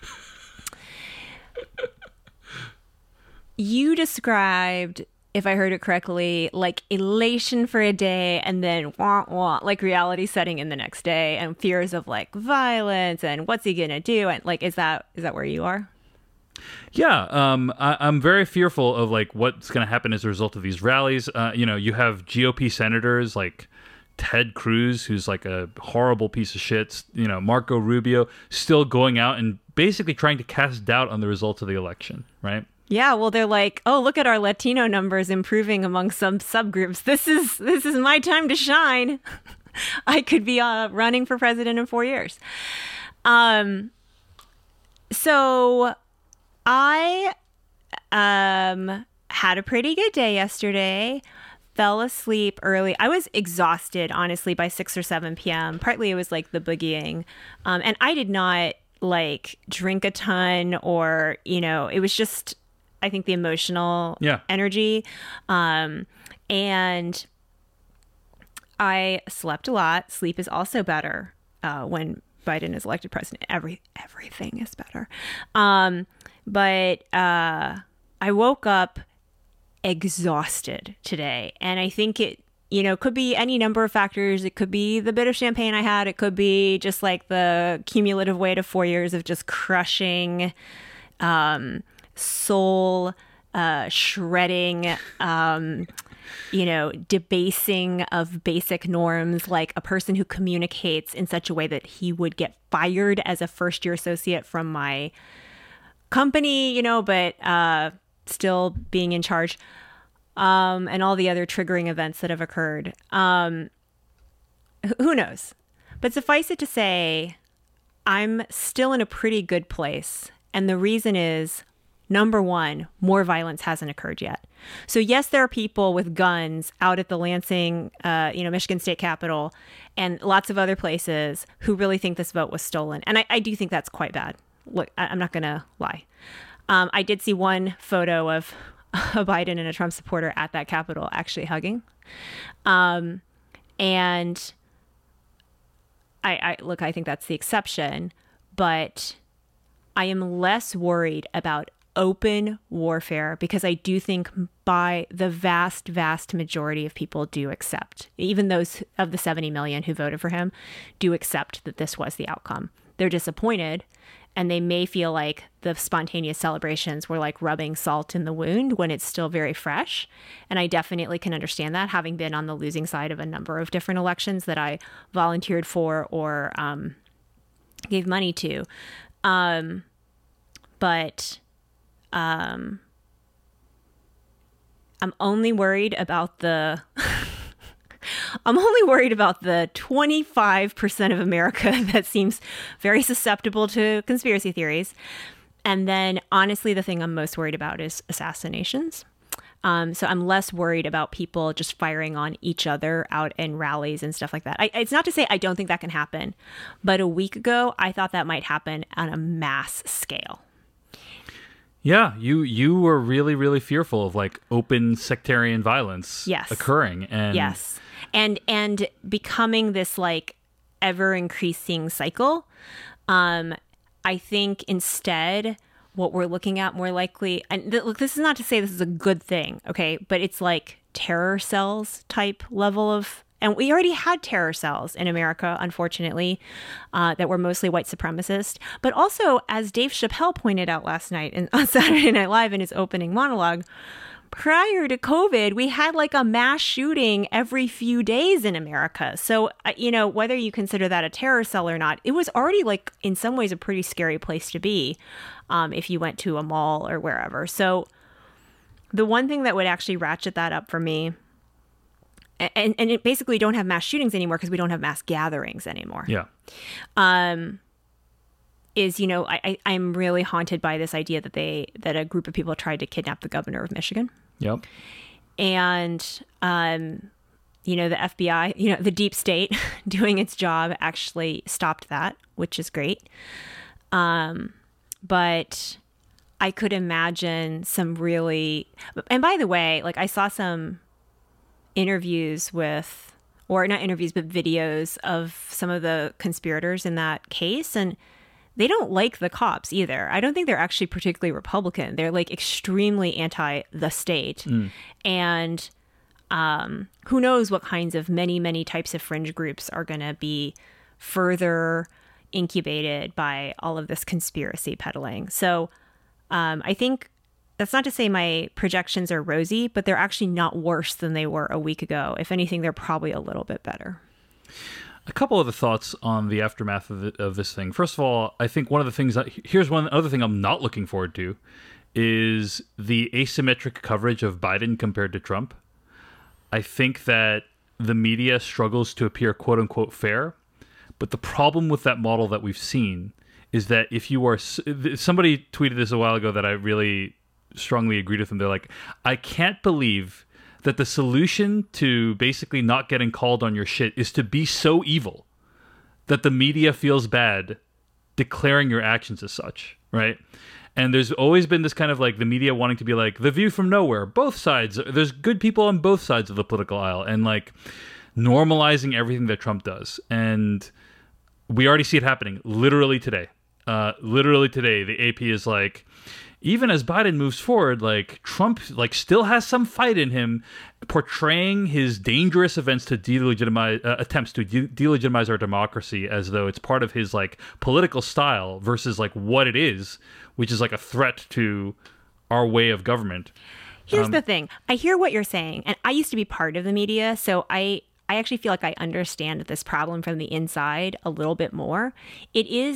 you described, if I heard it correctly, like elation for a day and then wah, wah, like reality setting in the next day and fears of like violence and what's he gonna do, and like is that is that where you are? Yeah, um, I, I'm very fearful of like what's going to happen as a result of these rallies. Uh, you know, you have G O P senators like Ted Cruz, who's like a horrible piece of shit. You know, Marco Rubio still going out and basically trying to cast doubt on the results of the election, right? Yeah, well, they're like, oh, look at our Latino numbers improving among some subgroups. This is this is my time to shine. I could be uh, running for president in four years. Um, so I um had a pretty good day yesterday. Fell asleep early. I was exhausted, honestly, by six or seven p.m. Partly it was like the boogieing, um, and I did not like drink a ton, or you know, it was just, I think, the emotional yeah. energy. Um, and I slept a lot. Sleep is also better uh, when Biden is elected president. Every everything is better. Um, but uh, I woke up exhausted today, and I think it, you know, could be any number of factors. It could be the bit of champagne I had. It could be just like the cumulative weight of four years of just crushing, um, soul uh, shredding, um, you know, debasing of basic norms, like a person who communicates in such a way that he would get fired as a first year associate from my company, you know, but uh, still being in charge, um, and all the other triggering events that have occurred. Um, who knows? But suffice it to say, I'm still in a pretty good place. And the reason is, number one, more violence hasn't occurred yet. So yes, there are people with guns out at the Lansing, uh, you know, Michigan State Capitol and lots of other places who really think this vote was stolen. And I, I do think that's quite bad. Look, I, I'm not going to lie. Um, I did see one photo of a Biden and a Trump supporter at that Capitol actually hugging. Um, and I, I look, I think that's the exception, but I am less worried about open warfare because I do think by the vast, vast majority of people do accept, even those of the seventy million who voted for him, do accept that this was the outcome. They're disappointed, and they may feel like the spontaneous celebrations were like rubbing salt in the wound when it's still very fresh. And I definitely can understand that, having been on the losing side of a number of different elections that I volunteered for or um, gave money to. Um, but um, I'm only worried about the... I'm only worried about the twenty-five percent of America that seems very susceptible to conspiracy theories. And then, honestly, the thing I'm most worried about is assassinations. Um, so I'm less worried about people just firing on each other out in rallies and stuff like that. I, it's not to say I don't think that can happen, but a week ago, I thought that might happen on a mass scale. Yeah, you you were really, really fearful of like open sectarian violence yes. occurring. And yes. And and becoming this like ever increasing cycle. Um, I think instead what we're looking at more likely, and th- look, this is not to say this is a good thing, okay, but it's like terror cells type level of, and we already had terror cells in America, unfortunately, uh, that were mostly white supremacist. But also, as Dave Chappelle pointed out last night in, on Saturday Night Live in his opening monologue, prior to COVID, we had like a mass shooting every few days in America. So, uh, you know, whether you consider that a terror cell or not, it was already like in some ways a pretty scary place to be um, if you went to a mall or wherever. So the one thing that would actually ratchet that up for me, and, and it basically don't have mass shootings anymore because we don't have mass gatherings anymore. Yeah. Um, is, you know, I, I, I'm really haunted by this idea that they that a group of people tried to kidnap the governor of Michigan. Yep. And, um, you know, the F B I, you know, the deep state doing its job actually stopped that, which is great. Um, but I could imagine some really, and by the way, like I saw some interviews with, or not interviews, but videos of some of the conspirators in that case. And they don't like the cops either. I don't think they're actually particularly Republican. They're like extremely anti the state. Mm. And um, who knows what kinds of many, many types of fringe groups are going to be further incubated by all of this conspiracy peddling. So um, I think that's not to say my projections are rosy, but they're actually not worse than they were a week ago. If anything, they're probably a little bit better. A couple of the thoughts on the aftermath of, the, of this thing. First of all, I think one of the things that here's one other thing I'm not looking forward to is the asymmetric coverage of Biden compared to Trump. I think that the media struggles to appear quote unquote fair, but the problem with that model that we've seen is that if you are somebody tweeted this a while ago that I really strongly agreed with them. They're like, I can't believe that the solution to basically not getting called on your shit is to be so evil that the media feels bad declaring your actions as such, right? And there's always been this kind of like the media wanting to be like the view from nowhere, both sides. There's good people on both sides of the political aisle and like normalizing everything that Trump does. And we already see it happening literally today. Uh, literally today, the A P is like, even as Biden moves forward, like Trump, like still has some fight in him, portraying his dangerous events to delegitimize uh, attempts to de- delegitimize our democracy as though it's part of his like political style versus like what it is, which is like a threat to our way of government. Here's um, the thing: I hear what you're saying, and I used to be part of the media, so I. I actually feel like I understand this problem from the inside a little bit more. It is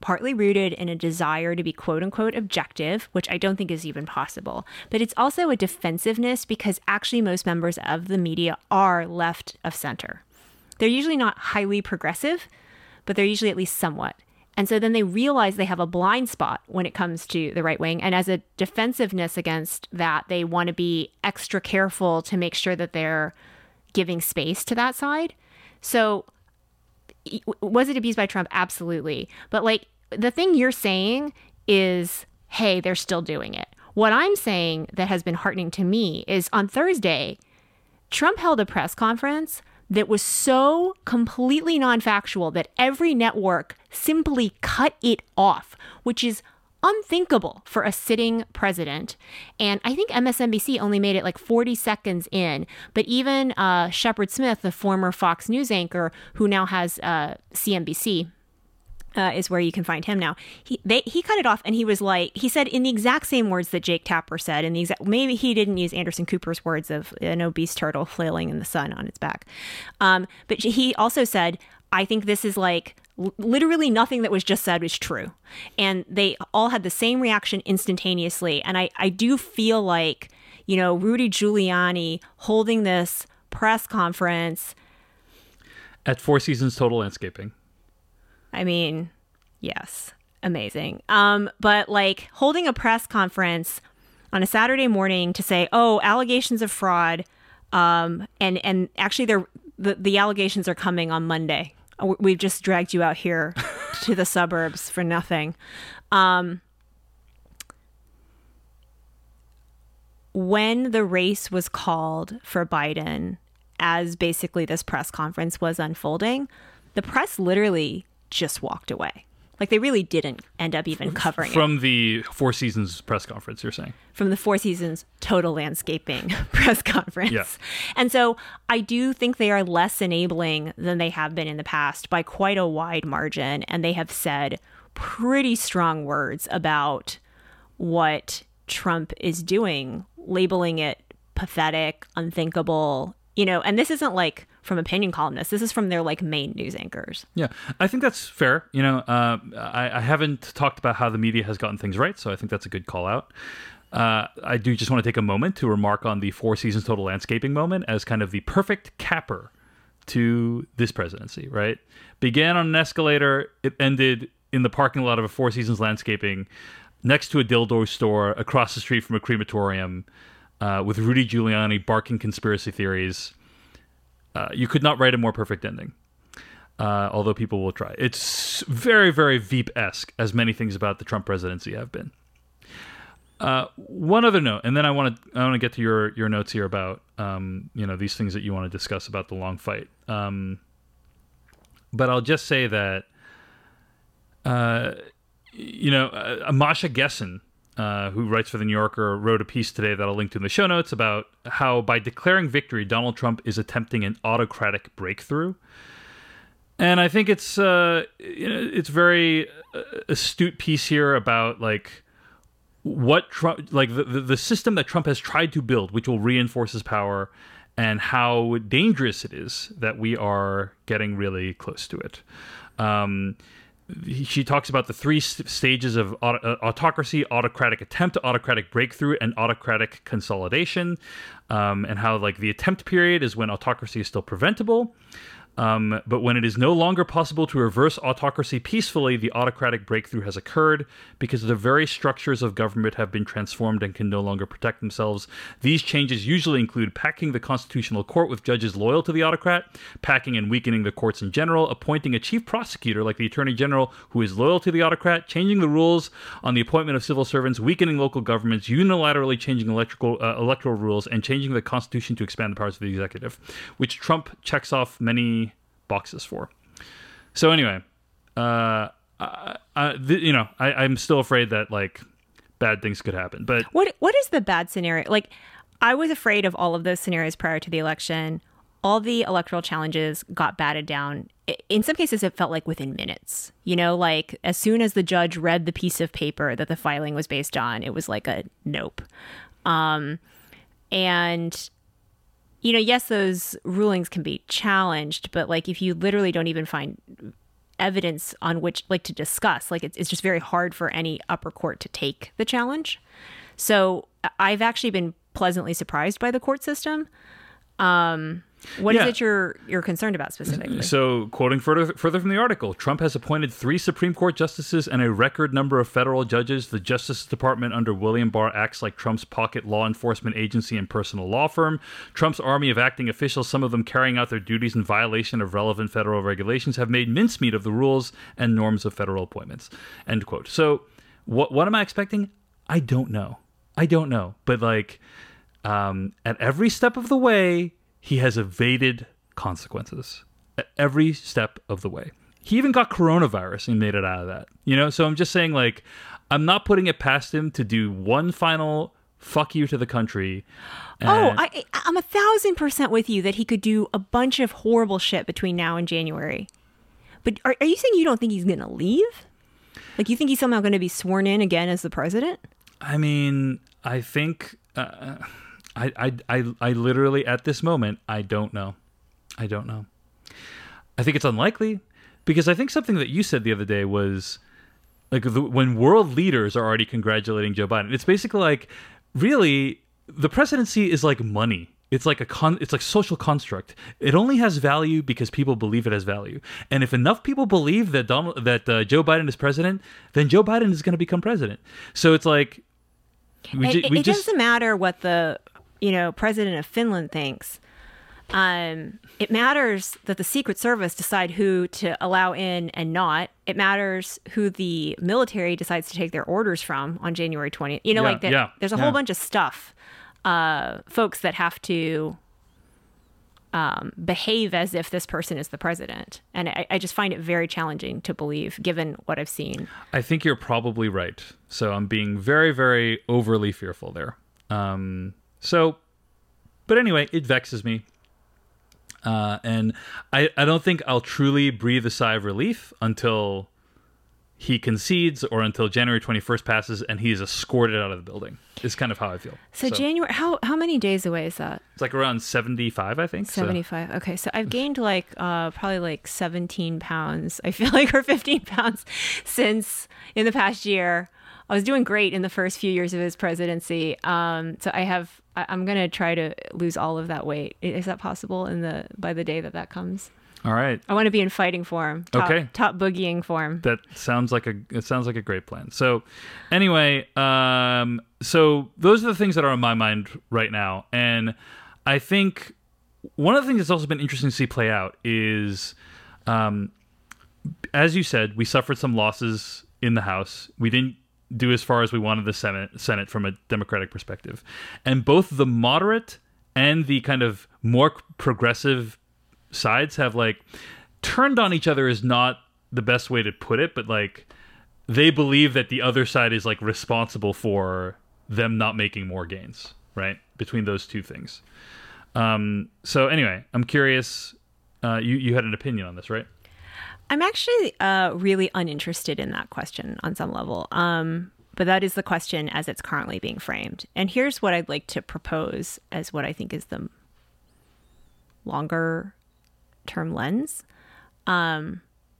partly rooted in a desire to be quote unquote objective, which I don't think is even possible. But it's also a defensiveness because actually most members of the media are left of center. They're usually not highly progressive, but they're usually at least somewhat. And so then they realize they have a blind spot when it comes to the right wing. And as a defensiveness against that, they want to be extra careful to make sure that they're giving space to that side. So was it abused by Trump? Absolutely. But like the thing you're saying is, hey, they're still doing it. What I'm saying that has been heartening to me is on Thursday, Trump held a press conference that was so completely non-factual that every network simply cut it off, which is unthinkable for a sitting president. And I think M S N B C only made it like forty seconds in. But even uh, Shepard Smith, the former Fox News anchor, who now has uh, C N B C, uh, is where you can find him now. He they he cut it off, and he was like, he said in the exact same words that Jake Tapper said, in the exact, maybe he didn't use Anderson Cooper's words of an obese turtle flailing in the sun on its back. Um, but he also said, I think this is like, literally nothing that was just said was true. And they all had the same reaction instantaneously. And I, I do feel like, you know, Rudy Giuliani holding this press conference at Four Seasons Total Landscaping. I mean, yes, amazing. Um, but like holding a press conference on a Saturday morning to say, oh, allegations of fraud. Um, and, and actually they're, the, the allegations are coming on Monday. We've just dragged you out here to the suburbs for nothing. Um, when the race was called for Biden, as basically this press conference was unfolding, the press literally just walked away. Like they really didn't end up even covering From it. From the Four Seasons press conference, you're saying? From the Four Seasons Total Landscaping press conference. Yeah. And so I do think they are less enabling than they have been in the past by quite a wide margin. And they have said pretty strong words about what Trump is doing, labeling it pathetic, unthinkable, you know, and this isn't like from opinion columnists. This is from their like main news anchors. Yeah, I think that's fair. You know, uh, I, I haven't talked about how the media has gotten things right, so I think that's a good call out. Uh, I do just want to take a moment to remark on the Four Seasons Total Landscaping moment as kind of the perfect capper to this presidency, right? Began on an escalator, it ended in the parking lot of a Four Seasons Landscaping next to a dildo store across the street from a crematorium uh, with Rudy Giuliani barking conspiracy theories. Uh, you could not write a more perfect ending, uh, although people will try. It's very, very Veep-esque, as many things about the Trump presidency have been. Uh, one other note, and then I want to I want to get to your, your notes here about um, you know these things that you want to discuss about the long fight. Um, but I'll just say that uh, you know uh, Masha Gessen, Uh, who writes for The New Yorker, wrote a piece today that I'll link to in the show notes about how by declaring victory, Donald Trump is attempting an autocratic breakthrough. And I think it's uh, you know, it's very uh, astute piece here about like what Trump, like the, the the system that Trump has tried to build, which will reinforce his power, and how dangerous it is that we are getting really close to it. Um, She talks about the three st- stages of aut- uh, autocracy: autocratic attempt, autocratic breakthrough, and autocratic consolidation, um, and how like the attempt period is when autocracy is still preventable. Um, but when it is no longer possible to reverse autocracy peacefully, the autocratic breakthrough has occurred because the very structures of government have been transformed and can no longer protect themselves. These changes usually include packing the constitutional court with judges loyal to the autocrat, packing and weakening the courts in general, appointing a chief prosecutor like the attorney general who is loyal to the autocrat, changing the rules on the appointment of civil servants, weakening local governments, unilaterally changing electrical, uh, electoral rules, and changing the constitution to expand the powers of the executive, which Trump checks off many boxes for. So anyway, uh, I, I, th- you know, I, I'm still afraid that like bad things could happen. But what what is the bad scenario? Like, I was afraid of all of those scenarios prior to the election. All the electoral challenges got batted down. In some cases, it felt like within minutes. You know, like as soon as the judge read the piece of paper that the filing was based on, it was like a nope. Um, and you know, yes, those rulings can be challenged, but like if you literally don't even find evidence on which, like, to discuss. Like, it's, it's just very hard for any upper court to take the challenge. So I've actually been pleasantly surprised by the court system. Um, what Yeah. is it you're you're concerned about specifically? So, quoting further further from the article, Trump has appointed three Supreme Court justices and a record number of federal judges. The Justice Department under William Barr acts like Trump's pocket law enforcement agency and personal law firm. Trump's army of acting officials, some of them carrying out their duties in violation of relevant federal regulations, have made mincemeat of the rules and norms of federal appointments. End quote. So, what what am I expecting? I don't know. I don't know. But like, um, at every step of the way, he has evaded consequences at every step of the way. He even got coronavirus and made it out of that. You know, so I'm just saying, like, I'm not putting it past him to do one final fuck you to the country. Oh, I, I'm a thousand percent with you that he could do a bunch of horrible shit between now and January. But are, are you saying you don't think he's going to leave? Like, you think he's somehow going to be sworn in again as the president? I mean, I think... Uh, I, I, I, I literally, at this moment, I don't know. I don't know. I think it's unlikely, because I think something that you said the other day was, like, the, when world leaders are already congratulating Joe Biden, it's basically like, really, the presidency is like money. It's like a con, it's like social construct. It only has value because people believe it has value. And if enough people believe that Donald, that uh, Joe Biden is president, then Joe Biden is going to become president. So it's like, we, it, ju- we it just doesn't matter what the, you know, president of Finland thinks. Um, it matters that the Secret Service decide who to allow in and not. It matters who the military decides to take their orders from on January twentieth. You know, Yeah, like that. yeah, There's a yeah. whole bunch of stuff, uh, folks that have to um, behave as if this person is the president. And I, I just find it very challenging to believe, given what I've seen. I think you're probably right. So I'm being very, very overly fearful there. Um, so, but anyway, it vexes me. Uh, and I, I don't think I'll truly breathe a sigh of relief until he concedes or until January twenty-first passes and he is escorted out of the building. Is kind of how I feel. So, January, how how many days away is that? It's like around seventy-five, I think. seventy-five. So. Okay. So I've gained like uh, probably like seventeen pounds, I feel like, or fifteen pounds since in the past year. I was doing great in the first few years of his presidency. Um, so I have, I, I'm going to try to lose all of that weight. Is that possible in the, by the day that that comes? All right. I want to be in fighting form. Top, Okay. Top boogieing form. That sounds like a, it sounds like a great plan. So anyway, um, so those are the things that are on my mind right now. And I think one of the things that's also been interesting to see play out is, um, as you said, we suffered some losses in the House. We didn't do as far as we wanted the Senate, Senate from a Democratic perspective. And both the moderate and the kind of more progressive sides have like turned on each other is not the best way to put it, but like they believe that the other side is like responsible for them not making more gains, right? Between those two things. Um, so anyway, I'm curious, uh, you, you had an opinion on this, right? I'm actually uh, really uninterested in that question on some level. Um, but that is the question as it's currently being framed. And here's what I'd like to propose as what I think is the longer term lens. Um,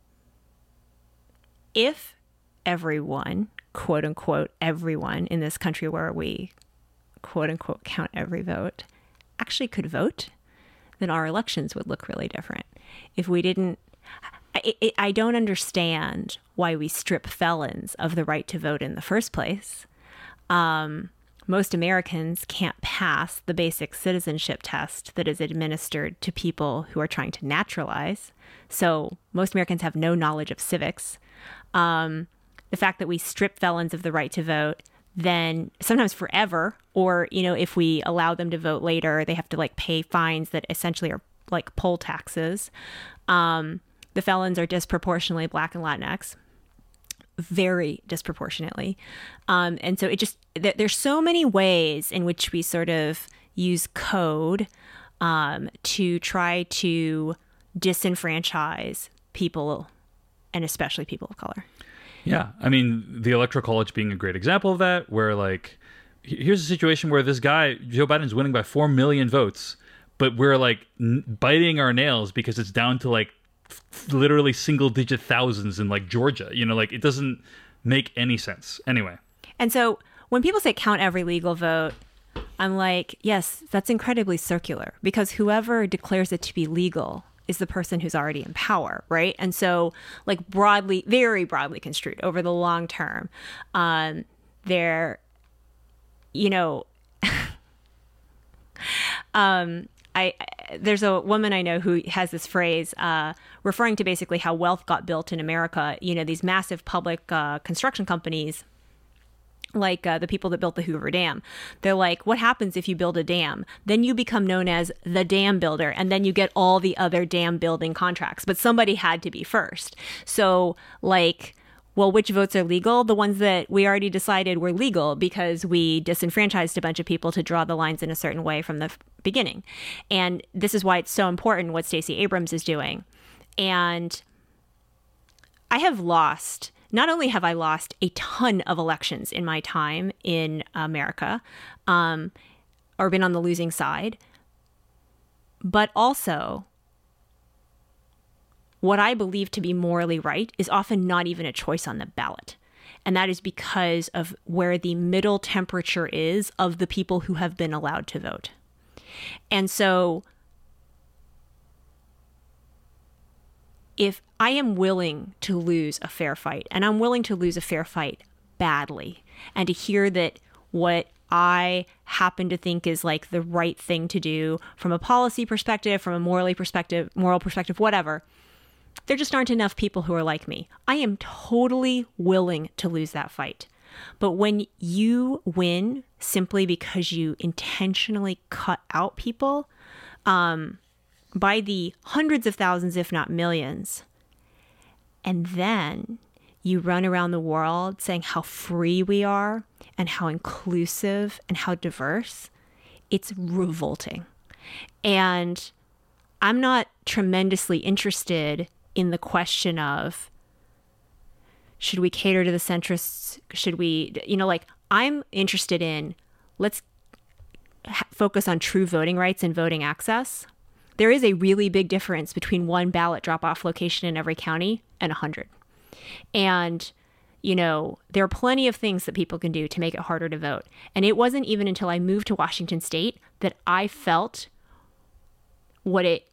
if everyone, quote unquote, everyone in this country where we, quote unquote, count every vote, actually could vote, then our elections would look really different. If we didn't, I, I, I don't understand why we strip felons of the right to vote in the first place. Um, most Americans can't pass the basic citizenship test that is administered to people who are trying to naturalize. So most Americans have no knowledge of civics. Um, the fact that we strip felons of the right to vote, then sometimes forever, or, you know, if we allow them to vote later, they have to like pay fines that essentially are like poll taxes. Um, the felons are disproportionately Black and Latinx. Very disproportionately. Um, and so it just, th- there's so many ways in which we sort of use code um, to try to disenfranchise people, and especially people of color. Yeah. I mean, the Electoral College being a great example of that, where like, here's a situation where this guy, Joe Biden's winning by four million votes, but we're like n- biting our nails because it's down to like literally single digit thousands in like Georgia. You know, like it doesn't make any sense. Anyway. And so when people say count every legal vote, I'm like, yes, that's incredibly circular, because whoever declares it to be legal is the person who's already in power, right? And so, like, broadly, very broadly construed over the long term, um, they're, you know, um, I, I there's a woman I know who has this phrase uh, referring to basically how wealth got built in America. You know, these massive public uh, construction companies, like uh, the people that built the Hoover Dam. They're like, what happens if you build a dam? Then you become known as the dam builder, and then you get all the other dam building contracts. But somebody had to be first. So, like, well, which votes are legal? The ones that we already decided were legal because we disenfranchised a bunch of people to draw the lines in a certain way from the f- beginning. And this is why it's so important what Stacey Abrams is doing. And I have lost... Not only have I lost a ton of elections in my time in America, um, or been on the losing side, but also what I believe to be morally right is often not even a choice on the ballot. And that is because of where the middle temperature is of the people who have been allowed to vote. And so if I am willing to lose a fair fight, and I'm willing to lose a fair fight badly, and to hear that what I happen to think is like the right thing to do from a policy perspective, from a morally perspective, moral perspective, whatever, there just aren't enough people who are like me. I am totally willing to lose that fight. But when you win simply because you intentionally cut out people, um, by the hundreds of thousands, if not millions, and then you run around the world saying how free we are and how inclusive and how diverse, it's revolting. And I'm not tremendously interested in the question of, should we cater to the centrists? Should we, you know, like, I'm interested in, let's ha- focus on true voting rights and voting access. There is a really big difference between one ballot drop-off location in every county and a hundred. And, you know, there are plenty of things that people can do to make it harder to vote. And it wasn't even until I moved to Washington State that I felt what it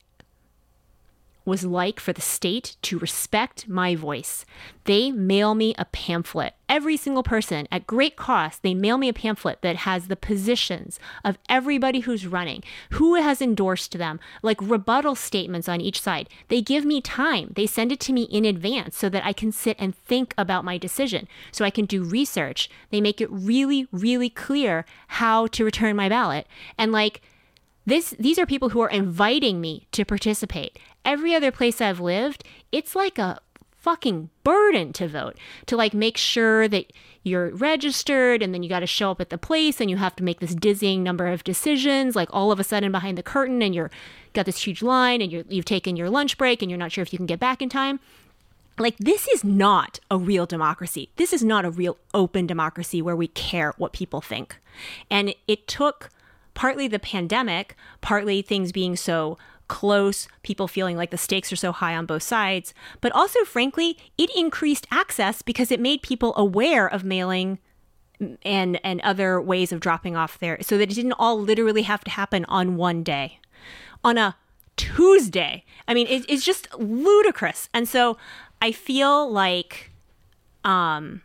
was like for the state to respect my voice. They mail me a pamphlet. Every single person, at great cost, they mail me a pamphlet that has the positions of everybody who's running, who has endorsed them, like rebuttal statements on each side. They give me time. They send it to me in advance so that I can sit and think about my decision, so I can do research. They make it really, really clear how to return my ballot. And like, This, these are people who are inviting me to participate. Every other place I've lived, it's like a fucking burden to vote, to like make sure that you're registered, and then you got to show up at the place, and you have to make this dizzying number of decisions, like all of a sudden behind the curtain, and you're got this huge line, and you're, you've taken your lunch break, and you're not sure if you can get back in time. Like, this is not a real democracy. This is not a real open democracy where we care what people think. And it took partly the pandemic, partly things being so close, people feeling like the stakes are so high on both sides, but also, frankly, it increased access because it made people aware of mailing and and other ways of dropping off there, so that it didn't all literally have to happen on one day, on a Tuesday. I mean, it, it's just ludicrous. And so I feel like, um,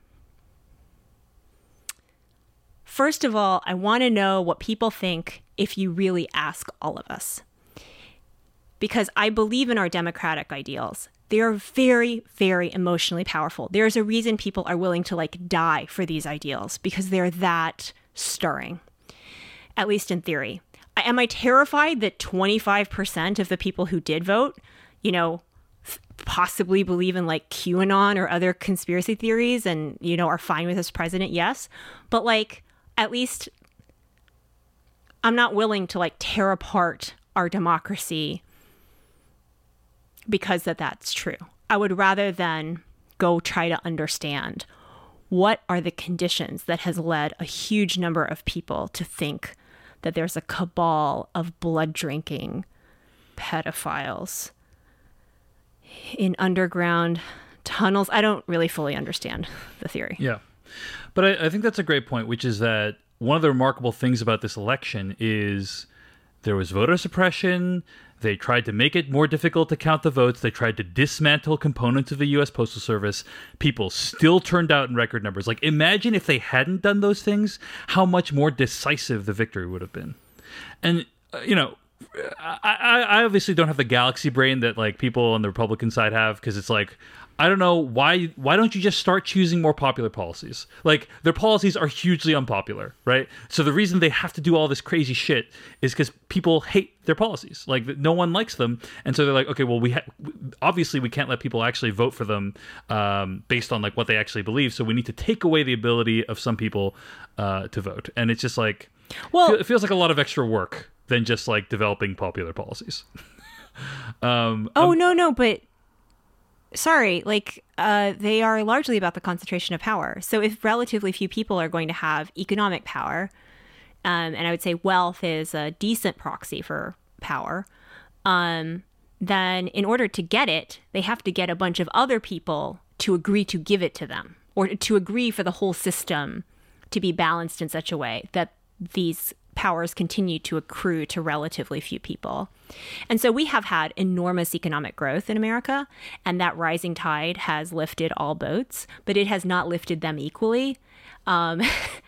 first of all, I want to know what people think if you really ask all of us. Because I believe in our democratic ideals. They are very, very emotionally powerful. There's a reason people are willing to like die for these ideals, because they're that stirring, at least in theory. Am I terrified that twenty-five percent of the people who did vote, you know, possibly believe in like QAnon or other conspiracy theories and, you know, are fine with this president? Yes. But like, at least I'm not willing to like tear apart our democracy because that that's true. I would rather than go try to understand what are the conditions that has led a huge number of people to think that there's a cabal of blood drinking pedophiles in underground tunnels. I don't really fully understand the theory. Yeah. But I, I think that's a great point, which is that one of the remarkable things about this election is there was voter suppression. They tried to make it more difficult to count the votes. They tried to dismantle components of the U S Postal Service. People still turned out in record numbers. Like, imagine if they hadn't done those things, how much more decisive the victory would have been. And, uh, you know, I, I, I obviously don't have the galaxy brain that, like, people on the Republican side have, because it's like, I don't know, why why don't you just start choosing more popular policies? Like, their policies are hugely unpopular, right? So the reason they have to do all this crazy shit is because people hate their policies. Like, no one likes them. And so they're like, okay, well, we ha- obviously we can't let people actually vote for them um, based on, like, what they actually believe. So we need to take away the ability of some people uh, to vote. And it's just like, well, it feels like a lot of extra work than just, like, developing popular policies. um, oh, um, no, no, but... Sorry, like, uh, they are largely about the concentration of power. So if relatively few people are going to have economic power, um, and I would say wealth is a decent proxy for power, um, then in order to get it, they have to get a bunch of other people to agree to give it to them, or to agree for the whole system to be balanced in such a way that these powers continue to accrue to relatively few people. And so we have had enormous economic growth in America, and that rising tide has lifted all boats, but it has not lifted them equally um,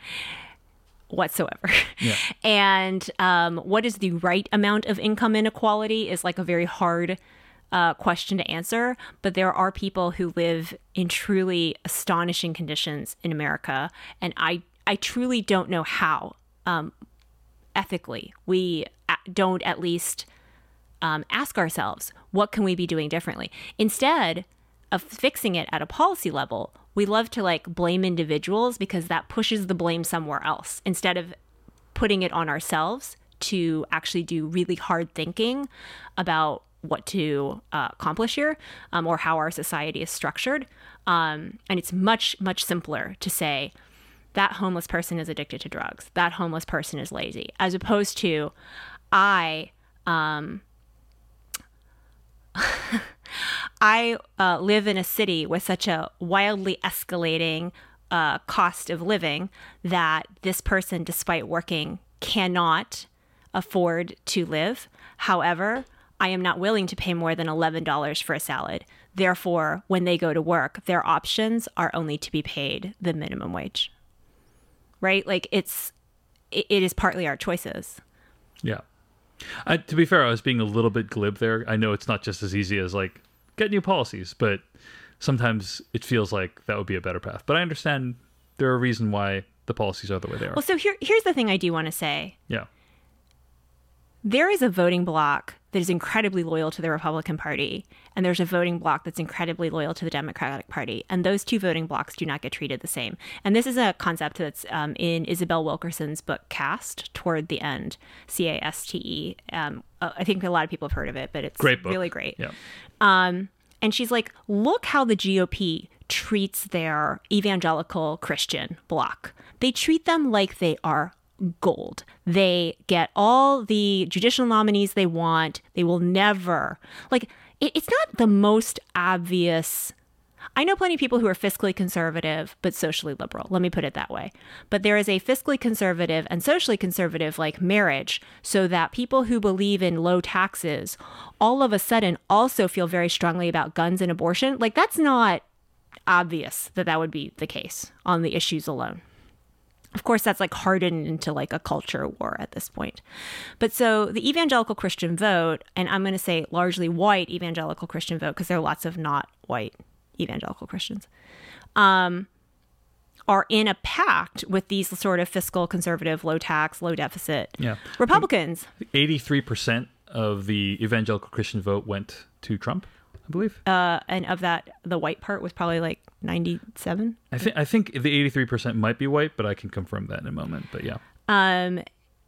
whatsoever. Yeah. And um, what is the right amount of income inequality is like a very hard uh, question to answer, but there are people who live in truly astonishing conditions in America, and I, I truly don't know how um, ethically we don't at least um, ask ourselves, what can we be doing differently? Instead of fixing it at a policy level, we love to like blame individuals because that pushes the blame somewhere else, instead of putting it on ourselves to actually do really hard thinking about what to uh, accomplish here, um, or how our society is structured. Um, and it's much, much simpler to say, that homeless person is addicted to drugs. That homeless person is lazy, as opposed to, I, um, I uh, live in a city with such a wildly escalating uh, cost of living that this person, despite working, cannot afford to live. However, I am not willing to pay more than eleven dollars for a salad. Therefore, when they go to work, their options are only to be paid the minimum wage. Right? Like, it's, it, it is partly our choices. Yeah. I, to be fair, I was being a little bit glib there. I know it's not just as easy as, like, get new policies, but sometimes it feels like that would be a better path. But I understand there are a reason why the policies are the way they are. Well, so here, here's the thing I do want to say. Yeah. There is a voting bloc that is incredibly loyal to the Republican Party, and there's a voting bloc that's incredibly loyal to the Democratic Party, and those two voting blocs do not get treated the same. And this is a concept that's um, in Isabel Wilkerson's book Caste, Toward the End, C A S T E. Um, I think a lot of people have heard of it, but it's great book. Really great. Yeah. Um, and she's like, look how the G O P treats their evangelical Christian bloc. They treat them like they are gold. They get all the judicial nominees they want. They will never, like, it, it's not the most obvious. I know plenty of people who are fiscally conservative, but socially liberal. Let me put it that way. But there is a fiscally conservative and socially conservative, like marriage, so that people who believe in low taxes all of a sudden also feel very strongly about guns and abortion. Like, that's not obvious that that would be the case on the issues alone. Of course, that's like hardened into like a culture war at this point. But so the evangelical Christian vote, and I'm going to say largely white evangelical Christian vote, because there are lots of not white evangelical Christians, um, are in a pact with these sort of fiscal conservative, low tax, low deficit yeah. Republicans. eighty-three percent of the evangelical Christian vote went to Trump, I believe. Uh, and of that, the white part was probably like ninety-seven. I think I think the eighty-three percent might be white, but I can confirm that in a moment. But yeah. Um,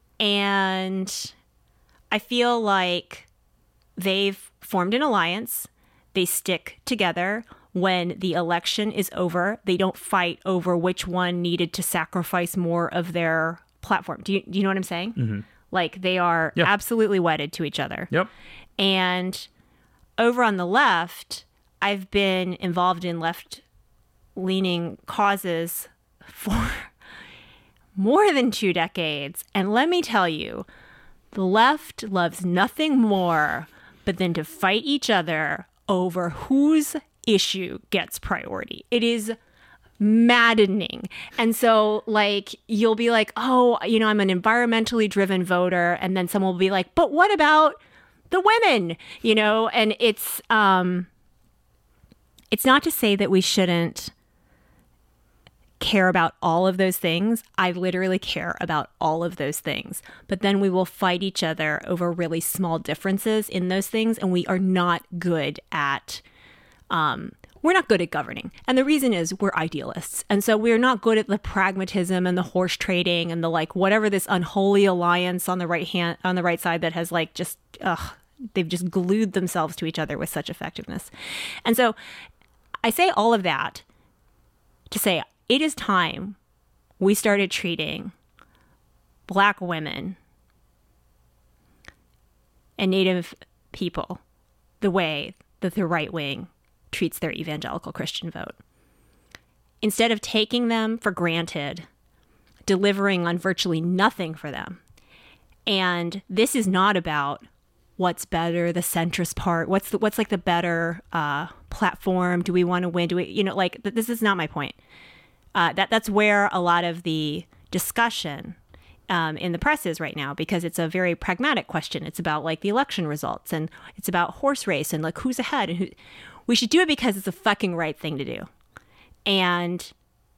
and I feel like they've formed an alliance. They stick together. When the election is over, they don't fight over which one needed to sacrifice more of their platform. Do you, do you know what I'm saying? Mm-hmm. Like, they are yeah. absolutely wedded to each other. Yep. And over on the left, I've been involved in left-leaning causes for more than two decades. And let me tell you, the left loves nothing more but than to fight each other over whose issue gets priority. It is maddening. And so, like, you'll be like, oh, you know, I'm an environmentally driven voter. And then someone will be like, but what about the women? You know, and it's, um, it's not to say that we shouldn't care about all of those things. I literally care about all of those things. But then we will fight each other over really small differences in those things. And we are not good at, um, we're not good at governing. And the reason is we're idealists. And so we're not good at the pragmatism and the horse trading and the, like, whatever this unholy alliance on the right hand, on the right side that has, like, just, ugh, they've just glued themselves to each other with such effectiveness. And so I say all of that to say it is time we started treating Black women and Native people the way that the right wing treats their evangelical Christian vote. Instead of taking them for granted, delivering on virtually nothing for them. And this is not about what's better, the centrist part, what's the, what's like the better uh, platform, do we want to win, do we, you know, like, this is not my point. Uh, that that's where a lot of the discussion um, in the press is right now, because it's a very pragmatic question. It's about, like, the election results, and it's about horse race and, like, who's ahead, and who. We should do it because it's the fucking right thing to do. And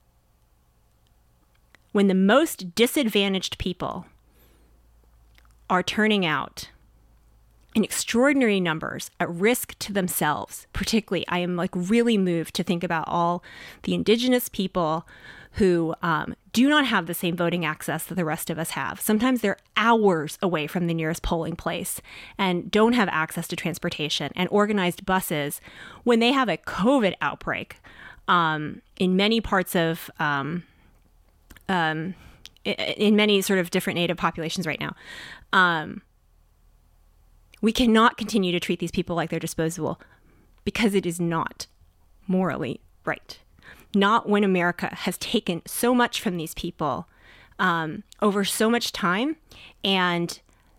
when the most disadvantaged people are turning out in extraordinary numbers at risk to themselves, particularly, I am, like, really moved to think about all the indigenous people who um, do not have the same voting access that the rest of us have. Sometimes they're hours away from the nearest polling place and don't have access to transportation and organized buses. When they have a COVID outbreak um, in many parts of, um, um, in many sort of different Native populations right now, um, we cannot continue to treat these people like they're disposable, because it is not morally right. Not when America has taken so much from these people um, over so much time and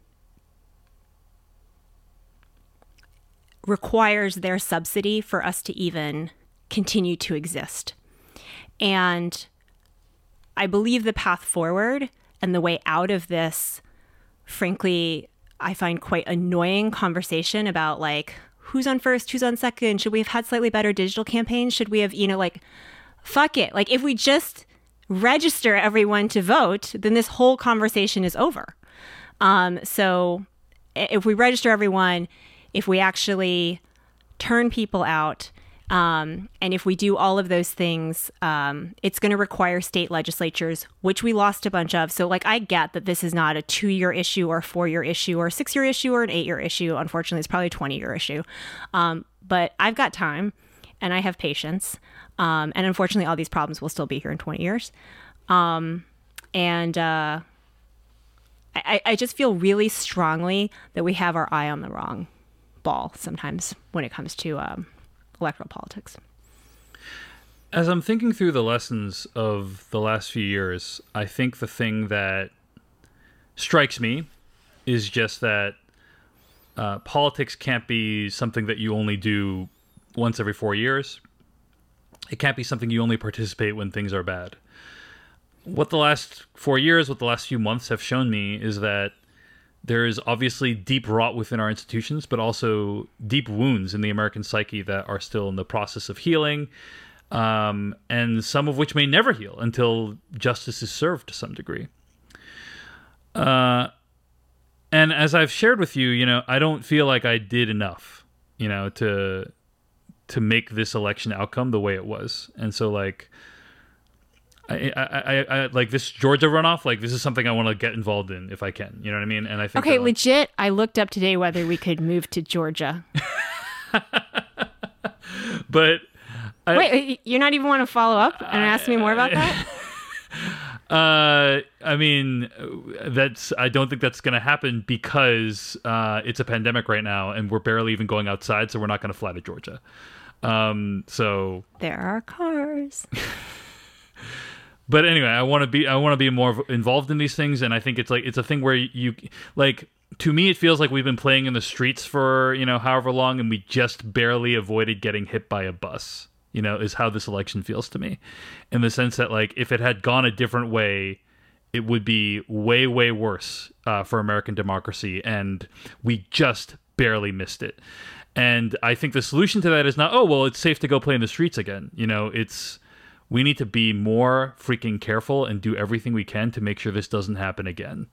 requires their subsidy for us to even continue to exist. And I believe the path forward and the way out of this, frankly, I find quite annoying conversation about, like, who's on first, who's on second, should we have had slightly better digital campaigns? Should we have, you know, like, fuck it. Like, if we just register everyone to vote, then this whole conversation is over. Um, so if we register everyone, if we actually turn people out, um, and if we do all of those things, um, it's going to require state legislatures, which we lost a bunch of. So, like, I get that this is not a two-year issue or a four-year issue or a six-year issue or an eight-year issue. Unfortunately, it's probably a twenty-year issue. Um, but I've got time and I have patience. Um, and unfortunately, all these problems will still be here in twenty years. Um, and uh, I, I just feel really strongly that we have our eye on the wrong ball sometimes when it comes to um, electoral politics. As I'm thinking through the lessons of the last few years, I think the thing that strikes me is just that uh, politics can't be something that you only do once every four years. It can't be something you only participate when things are bad. What the last four years, what the last few months have shown me is that there is obviously deep rot within our institutions, but also deep wounds in the American psyche that are still in the process of healing, um, and some of which may never heal until justice is served to some degree. Uh, and as I've shared with you, you know, I don't feel like I did enough, you know, to... to make this election outcome the way it was. And so, like, I, I, I, I like this Georgia runoff, like, this is something I want to get involved in if I can, you know what I mean? And I think okay, that, like, legit, I looked up today whether we could move to Georgia. But I, wait, you not even want to follow up and ask me more about that? Uh, I mean, that's. I don't think that's going to happen because uh, it's a pandemic right now, and we're barely even going outside, so we're not going to fly to Georgia. Um, so there are cars. But anyway, I want to be. I want to be more involved in these things, and I think it's like it's a thing where you like. To me, it feels like we've been playing in the streets for you know however long, and we just barely avoided getting hit by a bus. You know, is how this election feels to me, in the sense that like if it had gone a different way, it would be way way worse uh, for American democracy, and we just barely missed it. And I think the solution to that is not, oh well, it's safe to go play in the streets again. You know, it's we need to be more freaking careful and do everything we can to make sure this doesn't happen again.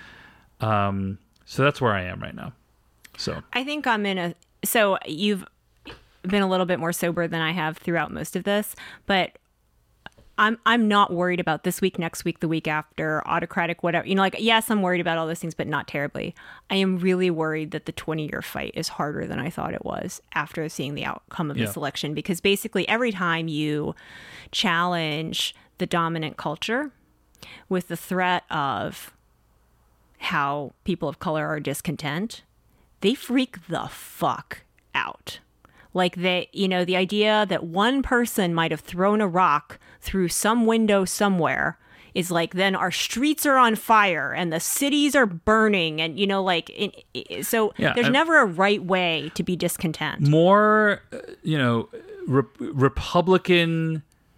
Um. So that's where I am right now. So I think I'm in a. So you've been a little bit more sober than I have throughout most of this, but I'm I'm not worried about this week, next week, the week after, autocratic, whatever. You know, like yes, I'm worried about all those things, but not terribly. I am really worried that the twenty-year fight is harder than I thought it was after seeing the outcome of yeah. this election, because basically every time you challenge the dominant culture with the threat of how people of color are discontent, they freak the fuck out. Like they, you know, the idea that one person might have thrown a rock through some window somewhere is like, then our streets are on fire and the cities are burning. And, you know, like, it, it, so yeah, there's I, never a right way to be discontent. More, you know, re- Republican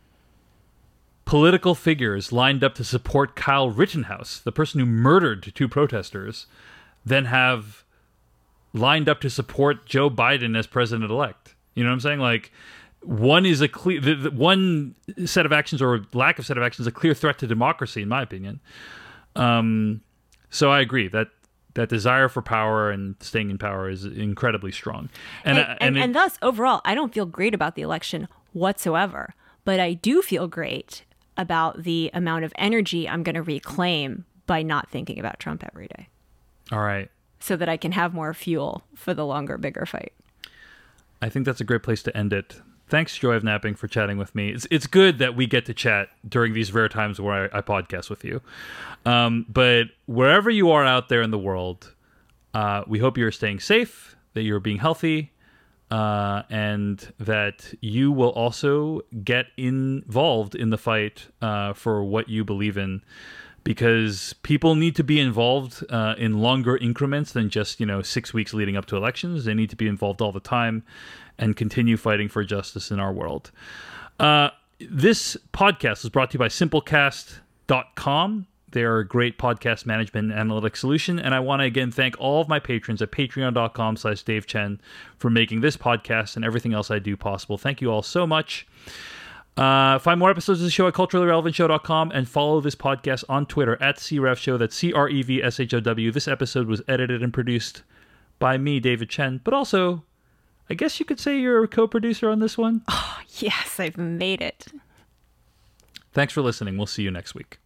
political figures lined up to support Kyle Rittenhouse, the person who murdered two protesters, then have lined up to support Joe Biden as president-elect. You know what I'm saying? Like, one is a clear, the, the one set of actions or lack of set of actions is a clear threat to democracy, in my opinion. Um, so I agree that that desire for power and staying in power is incredibly strong. And and, and, and, it, and thus, overall, I don't feel great about the election whatsoever, but I do feel great about the amount of energy I'm going to reclaim by not thinking about Trump every day. All right. So that I can have more fuel for the longer, bigger fight. I think that's a great place to end it. Thanks, Joy of Napping, for chatting with me. It's it's good that we get to chat during these rare times where I, I podcast with you. Um, but wherever you are out there in the world, uh, we hope you're staying safe, that you're being healthy, Uh, and that you will also get involved in the fight uh, for what you believe in, because people need to be involved uh, in longer increments than just, you know, six weeks leading up to elections. They need to be involved all the time and continue fighting for justice in our world. Uh, this podcast was brought to you by Simplecast dot com. They are a great podcast management and analytics solution. And I want to again thank all of my patrons at patreon.com slash Dave Chen for making this podcast and everything else I do possible. Thank you all so much. Uh, find more episodes of the show at culturally relevant show dot com and follow this podcast on Twitter at C R E V Show. That's C R E V S H O W. This episode was edited and produced by me, David Chen, but also, I guess you could say you're a co-producer on this one. Oh, yes, I've made it. Thanks for listening. We'll see you next week.